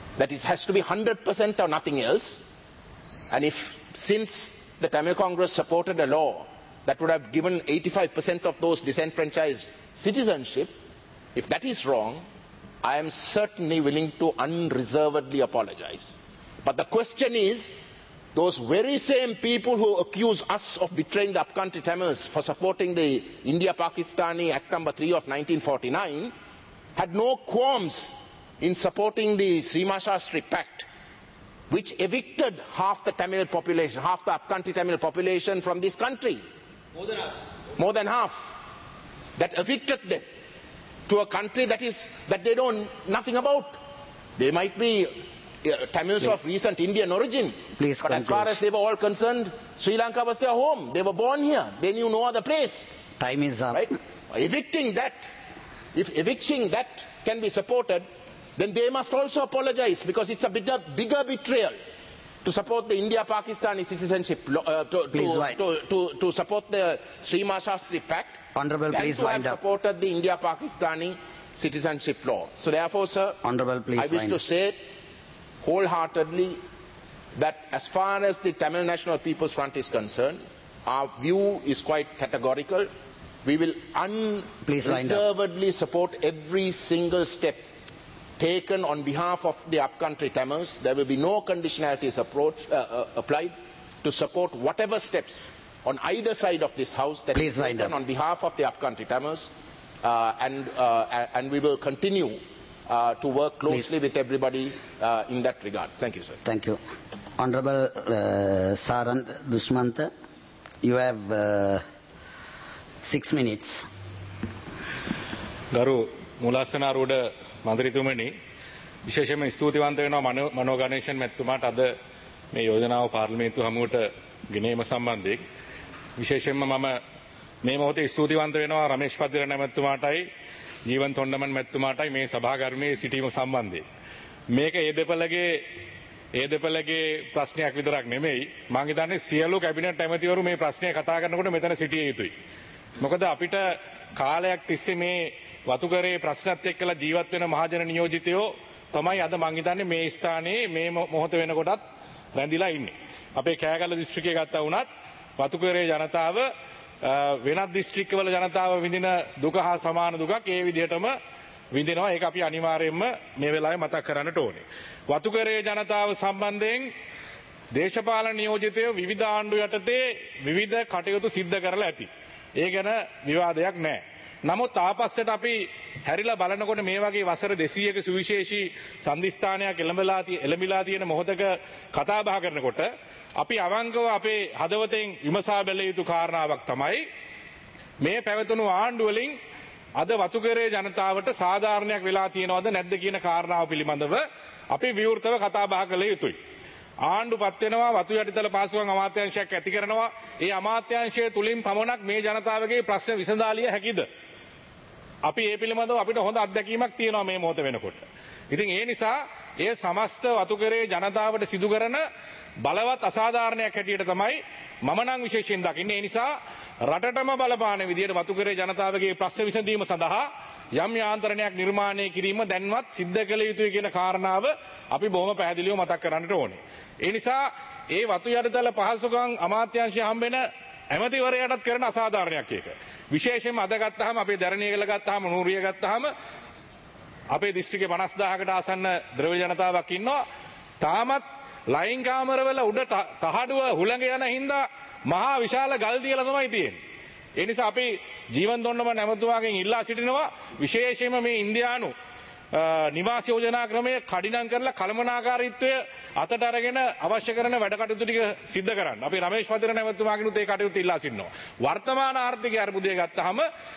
that it has to be one hundred percent or nothing else. And if, since the Tamil Congress supported a law that would have given eighty-five percent of those disenfranchised citizenship, if that is wrong, I am certainly willing to unreservedly apologize. But the question is, those very same people who accuse us of betraying the upcountry Tamils for supporting the India-Pakistani Act number three of nineteen forty-nine had no qualms in supporting the Srima Shastri Pact, which evicted half the Tamil population, half the upcountry Tamil population from this country. More than half. More than half. That evicted them to a country that is that they don't nothing about. They might be uh, Tamils Please. of recent Indian origin, Please but conclude. as far as they were all concerned, Sri Lanka was their home. They were born here. They knew no other place. Time is up. Right? Evicting that, if evicting that can be supported, then they must also apologize, because it's a bigger, bigger betrayal to support the India-Pakistani citizenship, uh, to, Please, to, to, to, to support the Srima Shastri Pact, Honorable, and please to wind have up. supported the India-Pakistani citizenship law. So therefore, sir, Honorable, please I wish wind to up. say wholeheartedly that as far as the Tamil National People's Front is concerned, our view is quite categorical. We will unreservedly support every single step taken on behalf of the upcountry Tamils. There will be no conditionalities approach, uh, uh, applied to support whatever steps on either side of this house that Please is taken on behalf of the upcountry Tamils, uh, and, uh, and we will continue uh, to work closely Please. with everybody uh, in that regard. Thank you, sir. Thank you. Honorable uh, Sarand Dushmanta, you have uh, six minutes. Garu Mulasanaruda මන්ත්‍රීතුමනි, විශේෂයෙන්ම ස්තුතිවන්ත වෙනවා මනෝ ගණේෂන් මැතිතුමාට අද මේ යෝජනාව පාර්ලිමේන්තුව හමුවට ගෙනීම සම්බන්ධයෙන්. විශේෂයෙන්ම මම මේ මොහොතේ ස්තුතිවන්ත වෙනවා රමේෂ් පද්දිරණ මැතිතුමාටයි ජීවන් තොණ්ඩමන් මැතිතුමාටයි මේ සභාගර්මයේ සිටීම සම්බන්ධයෙන්. මේක ඒ දෙපළගේ ඒ දෙපළගේ ප්‍රශ්නයක් විතරක් නෙමෙයි. මම හිතන්නේ සියලු කැබිනට් ඇමතිවරු මේ ප්‍රශ්නය කතා කරනකොට මෙතන සිටිය යුතුයි. මොකද අපිට කාලයක් තිස්සේ මේ වතුකරේ ප්‍රශ්නත් එක්කලා ජීවත් වෙන මහජන නියෝජිතයෝ තමයි අද මං හිතන්නේ මේ ස්ථානයේ මේ මොහොත වෙනකොටත් රැඳිලා ඉන්නේ. අපේ කෑගල්ල දිස්ත්‍රික්කය ගත්තා වුණත් වතුකරේ ජනතාව වෙනත් දිස්ත්‍රික්කවල ජනතාව විඳින දුක හා සමාන දුකක් ඒ විදිහටම විඳිනවා. ඒක අපි අනිවාර්යයෙන්ම මේ වෙලාවේ මතක් කරන්නට ඕනේ. වතුකරේ ජනතාව සම්බන්ධයෙන් දේශපාලන නියෝජිතයෝ විවිධ ආණ්ඩු යටතේ විවිධ කටයුතු සිද්ධ කරලා ඇති. ඒ ගැන විවාදයක් නැහැ. නමුත් ආපස්සට අපි හැරිලා බලනකොට මේ වගේ වසර දෙසීයක සුවිශේෂී සම්දිස්ථානයක් එළඹලා එළඹිලා තියෙන මොහොතක කතා බහ කරනකොට අපි අවංකව අපේ හදවතෙන් විමසා බැලිය යුතු කාරණාවක් තමයි මේ පැවතුණු ආණ්ඩුව වලින් අද වතුකරේ ජනතාවට සාධාරණයක් වෙලා තියෙනවද නැද්ද කියන කාරණාව පිළිබඳව අපි විවෘතව කතා බහ කළ යුතුයි. ආණ්ඩුපත් වෙනවා වතු යටිතල පාසුකම් අමාත්‍යාංශයක් ඇති කරනවා. ඒ අමාත්‍යාංශය තුලින් පමණක් මේ ජනතාවගේ ප්‍රශ්න විසඳාලිය හැකිද? අපි ඒ පිළිබඳව අපිට හොඳ අත්දැකීමක් තියෙනවා මේ මොහොත වෙනකොට. ඉතින් ඒ නිසා ඒ සමස්ත වතුකරේ ජනතාවට සිදු කරන බලවත් අසාධාරණයක් හැටියට තමයි මම නම් විශේෂයෙන් දකින්නේ. ඒ නිසා රටටම බලපාන විදියට වතුකරේ ජනතාවගේ ප්‍රශ්න විසඳීම සඳහා යම් යාන්ත්‍රණයක් නිර්මාණය කිරීම දැන්වත් සිද්ධ කළ යුතුයි කියන කාරණාව අපි බොහොම පැහැදිලිව මතක් කරන්නට ඕනේ. ඒ නිසා ඒ වතු යටිතල පහසුකම් අමාත්‍යාංශය හම්බෙන ඇමතිවරයාටත් කරන අසාධාරණයක් ඒක. විශේෂයෙන්ම අද ගත්තාම අපේ දැරණියගල ගත්තාම නූරිය ගත්තාම අපේ දිස්ත්‍රික්කේ පනස් දාහකට ආසන්න ද්‍රවිඩ ජනතාවක් ඉන්නවා. තාමත් ලයින් කාමරවල උඩ තහඩුව හුළඟ යන හින්දා මහා විශාල ගල් තියලා තමයි තියෙන්නේ. ඒ නිසා අපි ජීවන් තොණ්ඩමන් ඇමතුමාගෙන් ඉල්ලා සිටිනවා විශේෂයෙන්ම මේ ඉන්දියානු නිවාස යෝජනා ක්‍රමය කඩිනම් කරලා කළමනාකාරීත්වය අතට අරගෙන අවශ්‍ය කරන වැඩ කටයුතු ටික සිද්ධ කරන්න. අපි රමේෂ් පද්දිරණ ඇමතුමාගෙනුත් ඒ කටයුතු ඉල්ලා සිටිනවා. වර්තමාන ආර්ථික අර්බුදය ගත්තාම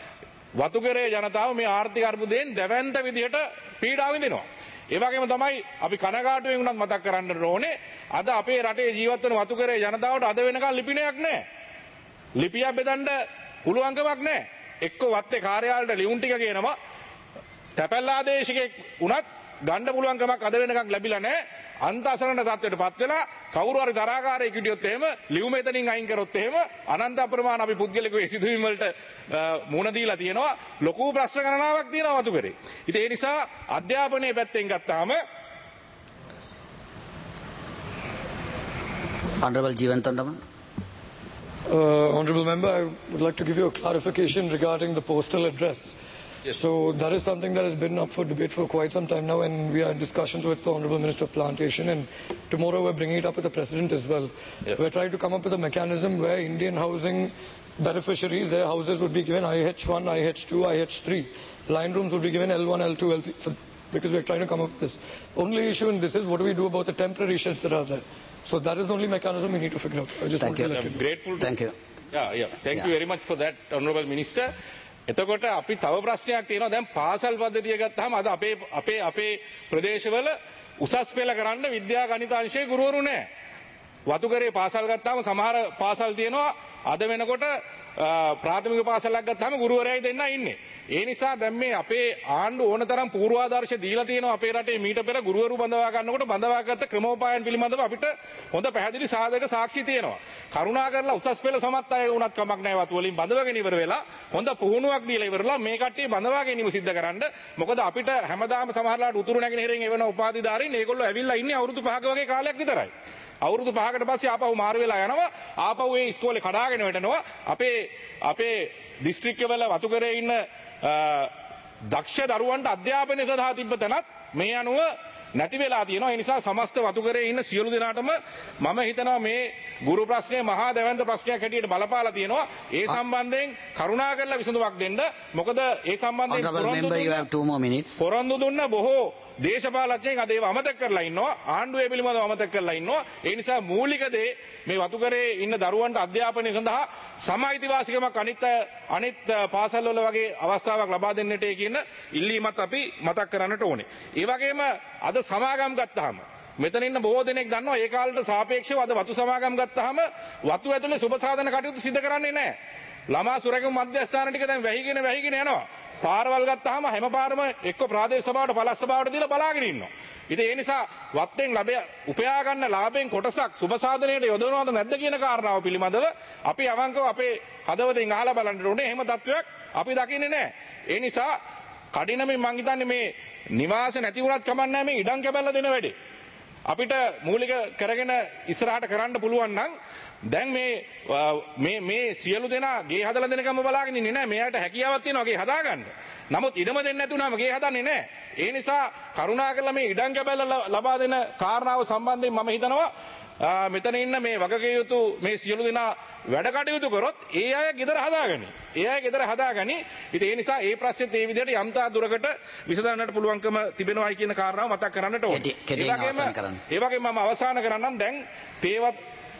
වතුකරේ ජනතාව මේ ආර්ථික අර්බුදයෙන් දැවැන්ත විදිහට පීඩා විඳිනවා. ඒ වගේම තමයි අපි කනගාටුවෙන් උනත් මතක් කරන්න ඕනේ අද අපේ රටේ ජීවත් වෙන වතුකරේ ජනතාවට අද වෙනකන් ලිපිනයක් නැහැ. ලිපියක් බෙදන්න පුළුවන්කමක් නැහැ. එක්ක වත්තේ කාර්යාලයට ලියුම් ටික කියනවා. තැපැල් ආදේශකෙක් උනත් ගන්න පුළුවන්කමක් අද වෙනකන් ලැබිලා නැහැ. අන්ත අසරණ තත්ත්වයට පත් වෙලා කවුරු හරි තරහකාරයෙක් හිටියොත් එහෙම ලියුම එතනින් අයින් කරොත් එහෙම අනන්ත අප්‍රමාණ අපි පුද්ගලිකව සිදුවීම් වලට මුහුණ දීලා තියෙනවා. ලොකු ප්‍රශ්න ගණනාවක් තියෙනවා වතුකරේ. ඉතින් ඒ නිසා අධ්‍යාපනයේ පැත්තෙන් ගත්තාම Honorable Jeevan Tondaman. Uh, Honorable Member, I would like to give you a clarification regarding the postal address. Yes. So that is something that has been up for debate for quite some time now, and we are in discussions with the Honorable Minister of Plantation, and tomorrow we're bringing it up with the President as well. Yep. We're trying to come up with a mechanism where Indian housing beneficiaries, their houses would be given I H one, I H two, I H three. Line rooms would be given L one, L two, L three, for, because we're trying to come up with this. Only issue in this is what do we do about the temporary sheds that are there. So that is the only mechanism we need to figure out. I just Thank want you. to let I'm you know. grateful to, Thank you. Yeah, yeah. Thank yeah. you very much for that, Honorable Minister. එතකොට අපි තව ප්‍රශ්නයක් තියෙනවා දැන් පාසල් පද්ධතිය ගත්තාම අද අපේ අපේ අපේ ප්‍රදේශවල උසස් පෙළ කරන්න විද්‍යා ගණිත අංශයේ ගුරුවරු නැහැ. වතුකරේ පාසල් ගත්තාම සමහර පාසල් තියෙනවා අද වෙනකොට ප්‍රාථමික පාසලක් ගත්තාම ගුරුවරයයි දෙන්න ඉන්නේ. ඒ නිසා දැන් මේ අපේ ආණ්ඩු ඕනතරම් පූර්වාදර්ශ දීලා තියෙනවා අපේ රටේ මීට පෙර ගුරුවරු බඳවා ගන්නකොට බඳවාගත්ත ක්‍රමෝපායන් පිළිබඳව අපිට හොඳ පැහැදිලි සාධක සාක්ෂි තියෙනවා. කරුණා කරලා උසස් පෙළ සමත් අය වුණත් කමක් නැහැ වතු වලින් බඳවගෙන ඉවර වෙලා හොඳ පුහුණුවක් දීලා ඉවරලා මේ කට්ටිය බඳවා ගැනීම සිද්ධ කරන්න. මොකද අපිට හැමදාම සමහරලාට උතුරු නැගෙනහිරෙන් එවන උපාධිධාරීන් ඒගොල්ලෝ ඇවිල්ලා ඉන්නේ අවුරුදු පහක වගේ කාලයක් විතරයි. අවුරුදු පහකට පස්සේ ආපහු මාරු වෙලා යනවා. ආපහු ඒ ඉස්කෝලේ කඩාගෙන වැටෙනවා. අපේ අපේ දිස්ත්‍රික්කවල වතුකරේ ඉන්න දක්ෂ දරුවන්ට අධ්‍යාපනය සඳහා තිබ්බ තැනත් මේ අනුව නැති වෙලා තියෙනවා. ඒ නිසා සමස්ත වතුකරේ ඉන්න සියලු දෙනාටම මම හිතනවා මේ ගුරු ප්‍රශ්නය මහා දැවැන්ත ප්‍රශ්නයක් හැටියට බලපාලා තියෙනවා. ඒ සම්බන්ධයෙන් කරුණාකරලා විසඳුමක් දෙන්න. මොකද ඒ සම්බන්ධයෙන් පොරොන්දු දුන්න බොහෝ දේශපාලඥයන් අද ඒව අමතක කරලා ඉන්නවා. ආණ්ඩුවේ පිළිබඳව අමතක කරලා ඉන්නවා. ඒ නිසා මූලික දේ මේ වතුකරේ ඉන්න දරුවන්ට අධ්‍යාපනය සඳහා සම අයිතිවාසිකමක් අනිත් අනිත් පාසල් වල වගේ අවස්ථාවක් ලබා දෙන්නට කියන ඉල්ලීමත් අපි මතක් කරන්නට ඕනේ. ඒ වගේම අද සමාගම් ගත්තාම මෙතන ඉන්න බොහෝ දෙනෙක් දන්නවා ඒ කාලේට සාපේක්ෂව අද වතු සමාගම් ගත්තාම වතු ඇතුලේ සුබ සාධන කටයුතු සිදු කරන්නේ නැහැ. ළමා සුරැකීම් මධ්‍යස්ථාන ටික දැන් වැහිගෙන වැහිගෙන යනවා. පාරවල් ගත්තාම හැම පාරම එක්ක ප්‍රාදේශ සභාවට පළාත් සභාවට දීලා බලාගෙන ඉන්නවා. ඉතින් ඒ නිසා වත්තෙන් ලැබෙ උපයා ගන්න ලාභයෙන් කොටසක් සුබ සාධනයට යොදවනවද නැද්ද කියන කාරණාව පිළිබඳව අපි අවංකව අපේ හදවතින් අහලා බලන්න ඕනේ. එහෙම තත්වයක් අපි දකින්නේ නැහැ. ඒ නිසා කඩිනමින් මං හිතන්නේ මේ නිවාස නැති වුණත් කමක් නැහැ මේ ඉඩම් කැබල්ල දෙන වැඩේ. අපිට මූලික කරගෙන ඉස්සරහට කරන්න පුළුවන් නම් දැන් මේ මේ මේ සියලු දෙනා ගේ හදලා දෙනකම බලාගෙන ඉන්නේ නැහැ. මෙයාට හැකියාවක් තියෙනවා ගේ හදාගන්න. නමුත් ඉඩම දෙන්නේ නැතුණාම ගේ හදන්නේ නැහැ. ඒ නිසා කරුණාකරලා මේ ඉඩම් කැබල්ල ලබා දෙන කාරණාව සම්බන්ධයෙන් මම හිතනවා මෙතන ඉන්න මේ වගකිය යුතු මේ සියලු දෙනා වැඩ කටයුතු කරොත් ඒ අය ගෙදර හදාගනි. ඒ අය ගෙදර හදාගනි. ඉතින් ඒ නිසා ඒ ප්‍රශ්නෙත් ඒ විදිහට යම්තා දුරකට විසඳන්නට පුළුවන්කම තිබෙනවායි කියන කාරණාව මතක් කරන්නට ඕනේ. ඒ වගේම ඒ වගේම මම අවසන් කරන්නම් දැන් තේවත්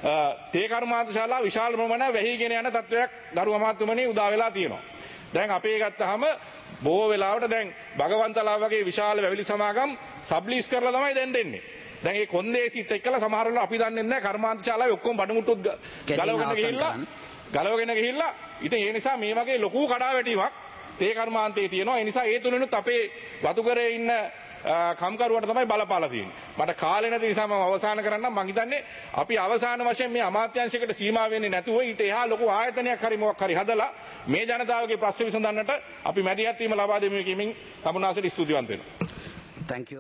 තේ කර්මාන්ත ශාලා විශාල ප්‍රමාණයක් වැහිගෙන යන තත්වයක් ගරු අමාත්‍යමනි උදා වෙලා තියෙනවා. දැන් අපේ ගත්තාම බොහෝ වෙලාවට දැන් භගවන්තලා වගේ විශාල වැවිලි සමාගම් සබ්ලීස් කරලා තමයි දැන් දෙන්නේ. දැන් ඒ කොන්දේසිත් එක්කලා සමහරවල් අපි දන්නේ නැහැ කර්මාන්ත ශාලාවේ ඔක්කොම බඩමුට්ටුත් ගලවගෙන ගිහිල්ලා ගලවගෙන ගිහිල්ලා ඉතින් ඒ නිසා මේ වගේ ලොකු කඩාවැටීමක් තේ කර්මාන්තයේ තියෙනවා. ඒ නිසා ඒ තුලිනුත් අපේ වතුකරේ ඉන්න කම්කරුවට තමයි බලපාලා තියෙන්නේ. මට කාලේ නැති නිසා මම අවසන් කරන්නම්. මම හිතන්නේ අපි අවසාන වශයෙන් මේ අමාත්‍යාංශයකට සීමා වෙන්නේ නැතුව ඊට එහා ලොකු ආයතනයක් හරි මොකක් හරි හදලා මේ ජනතාවගේ ප්‍රශ්න විසඳන්නට අපි මැදිහත් වීම ලබා දෙමු කියමින් තමුන්නාසට ස්තුතිවන්ත වෙනවා. Thank you.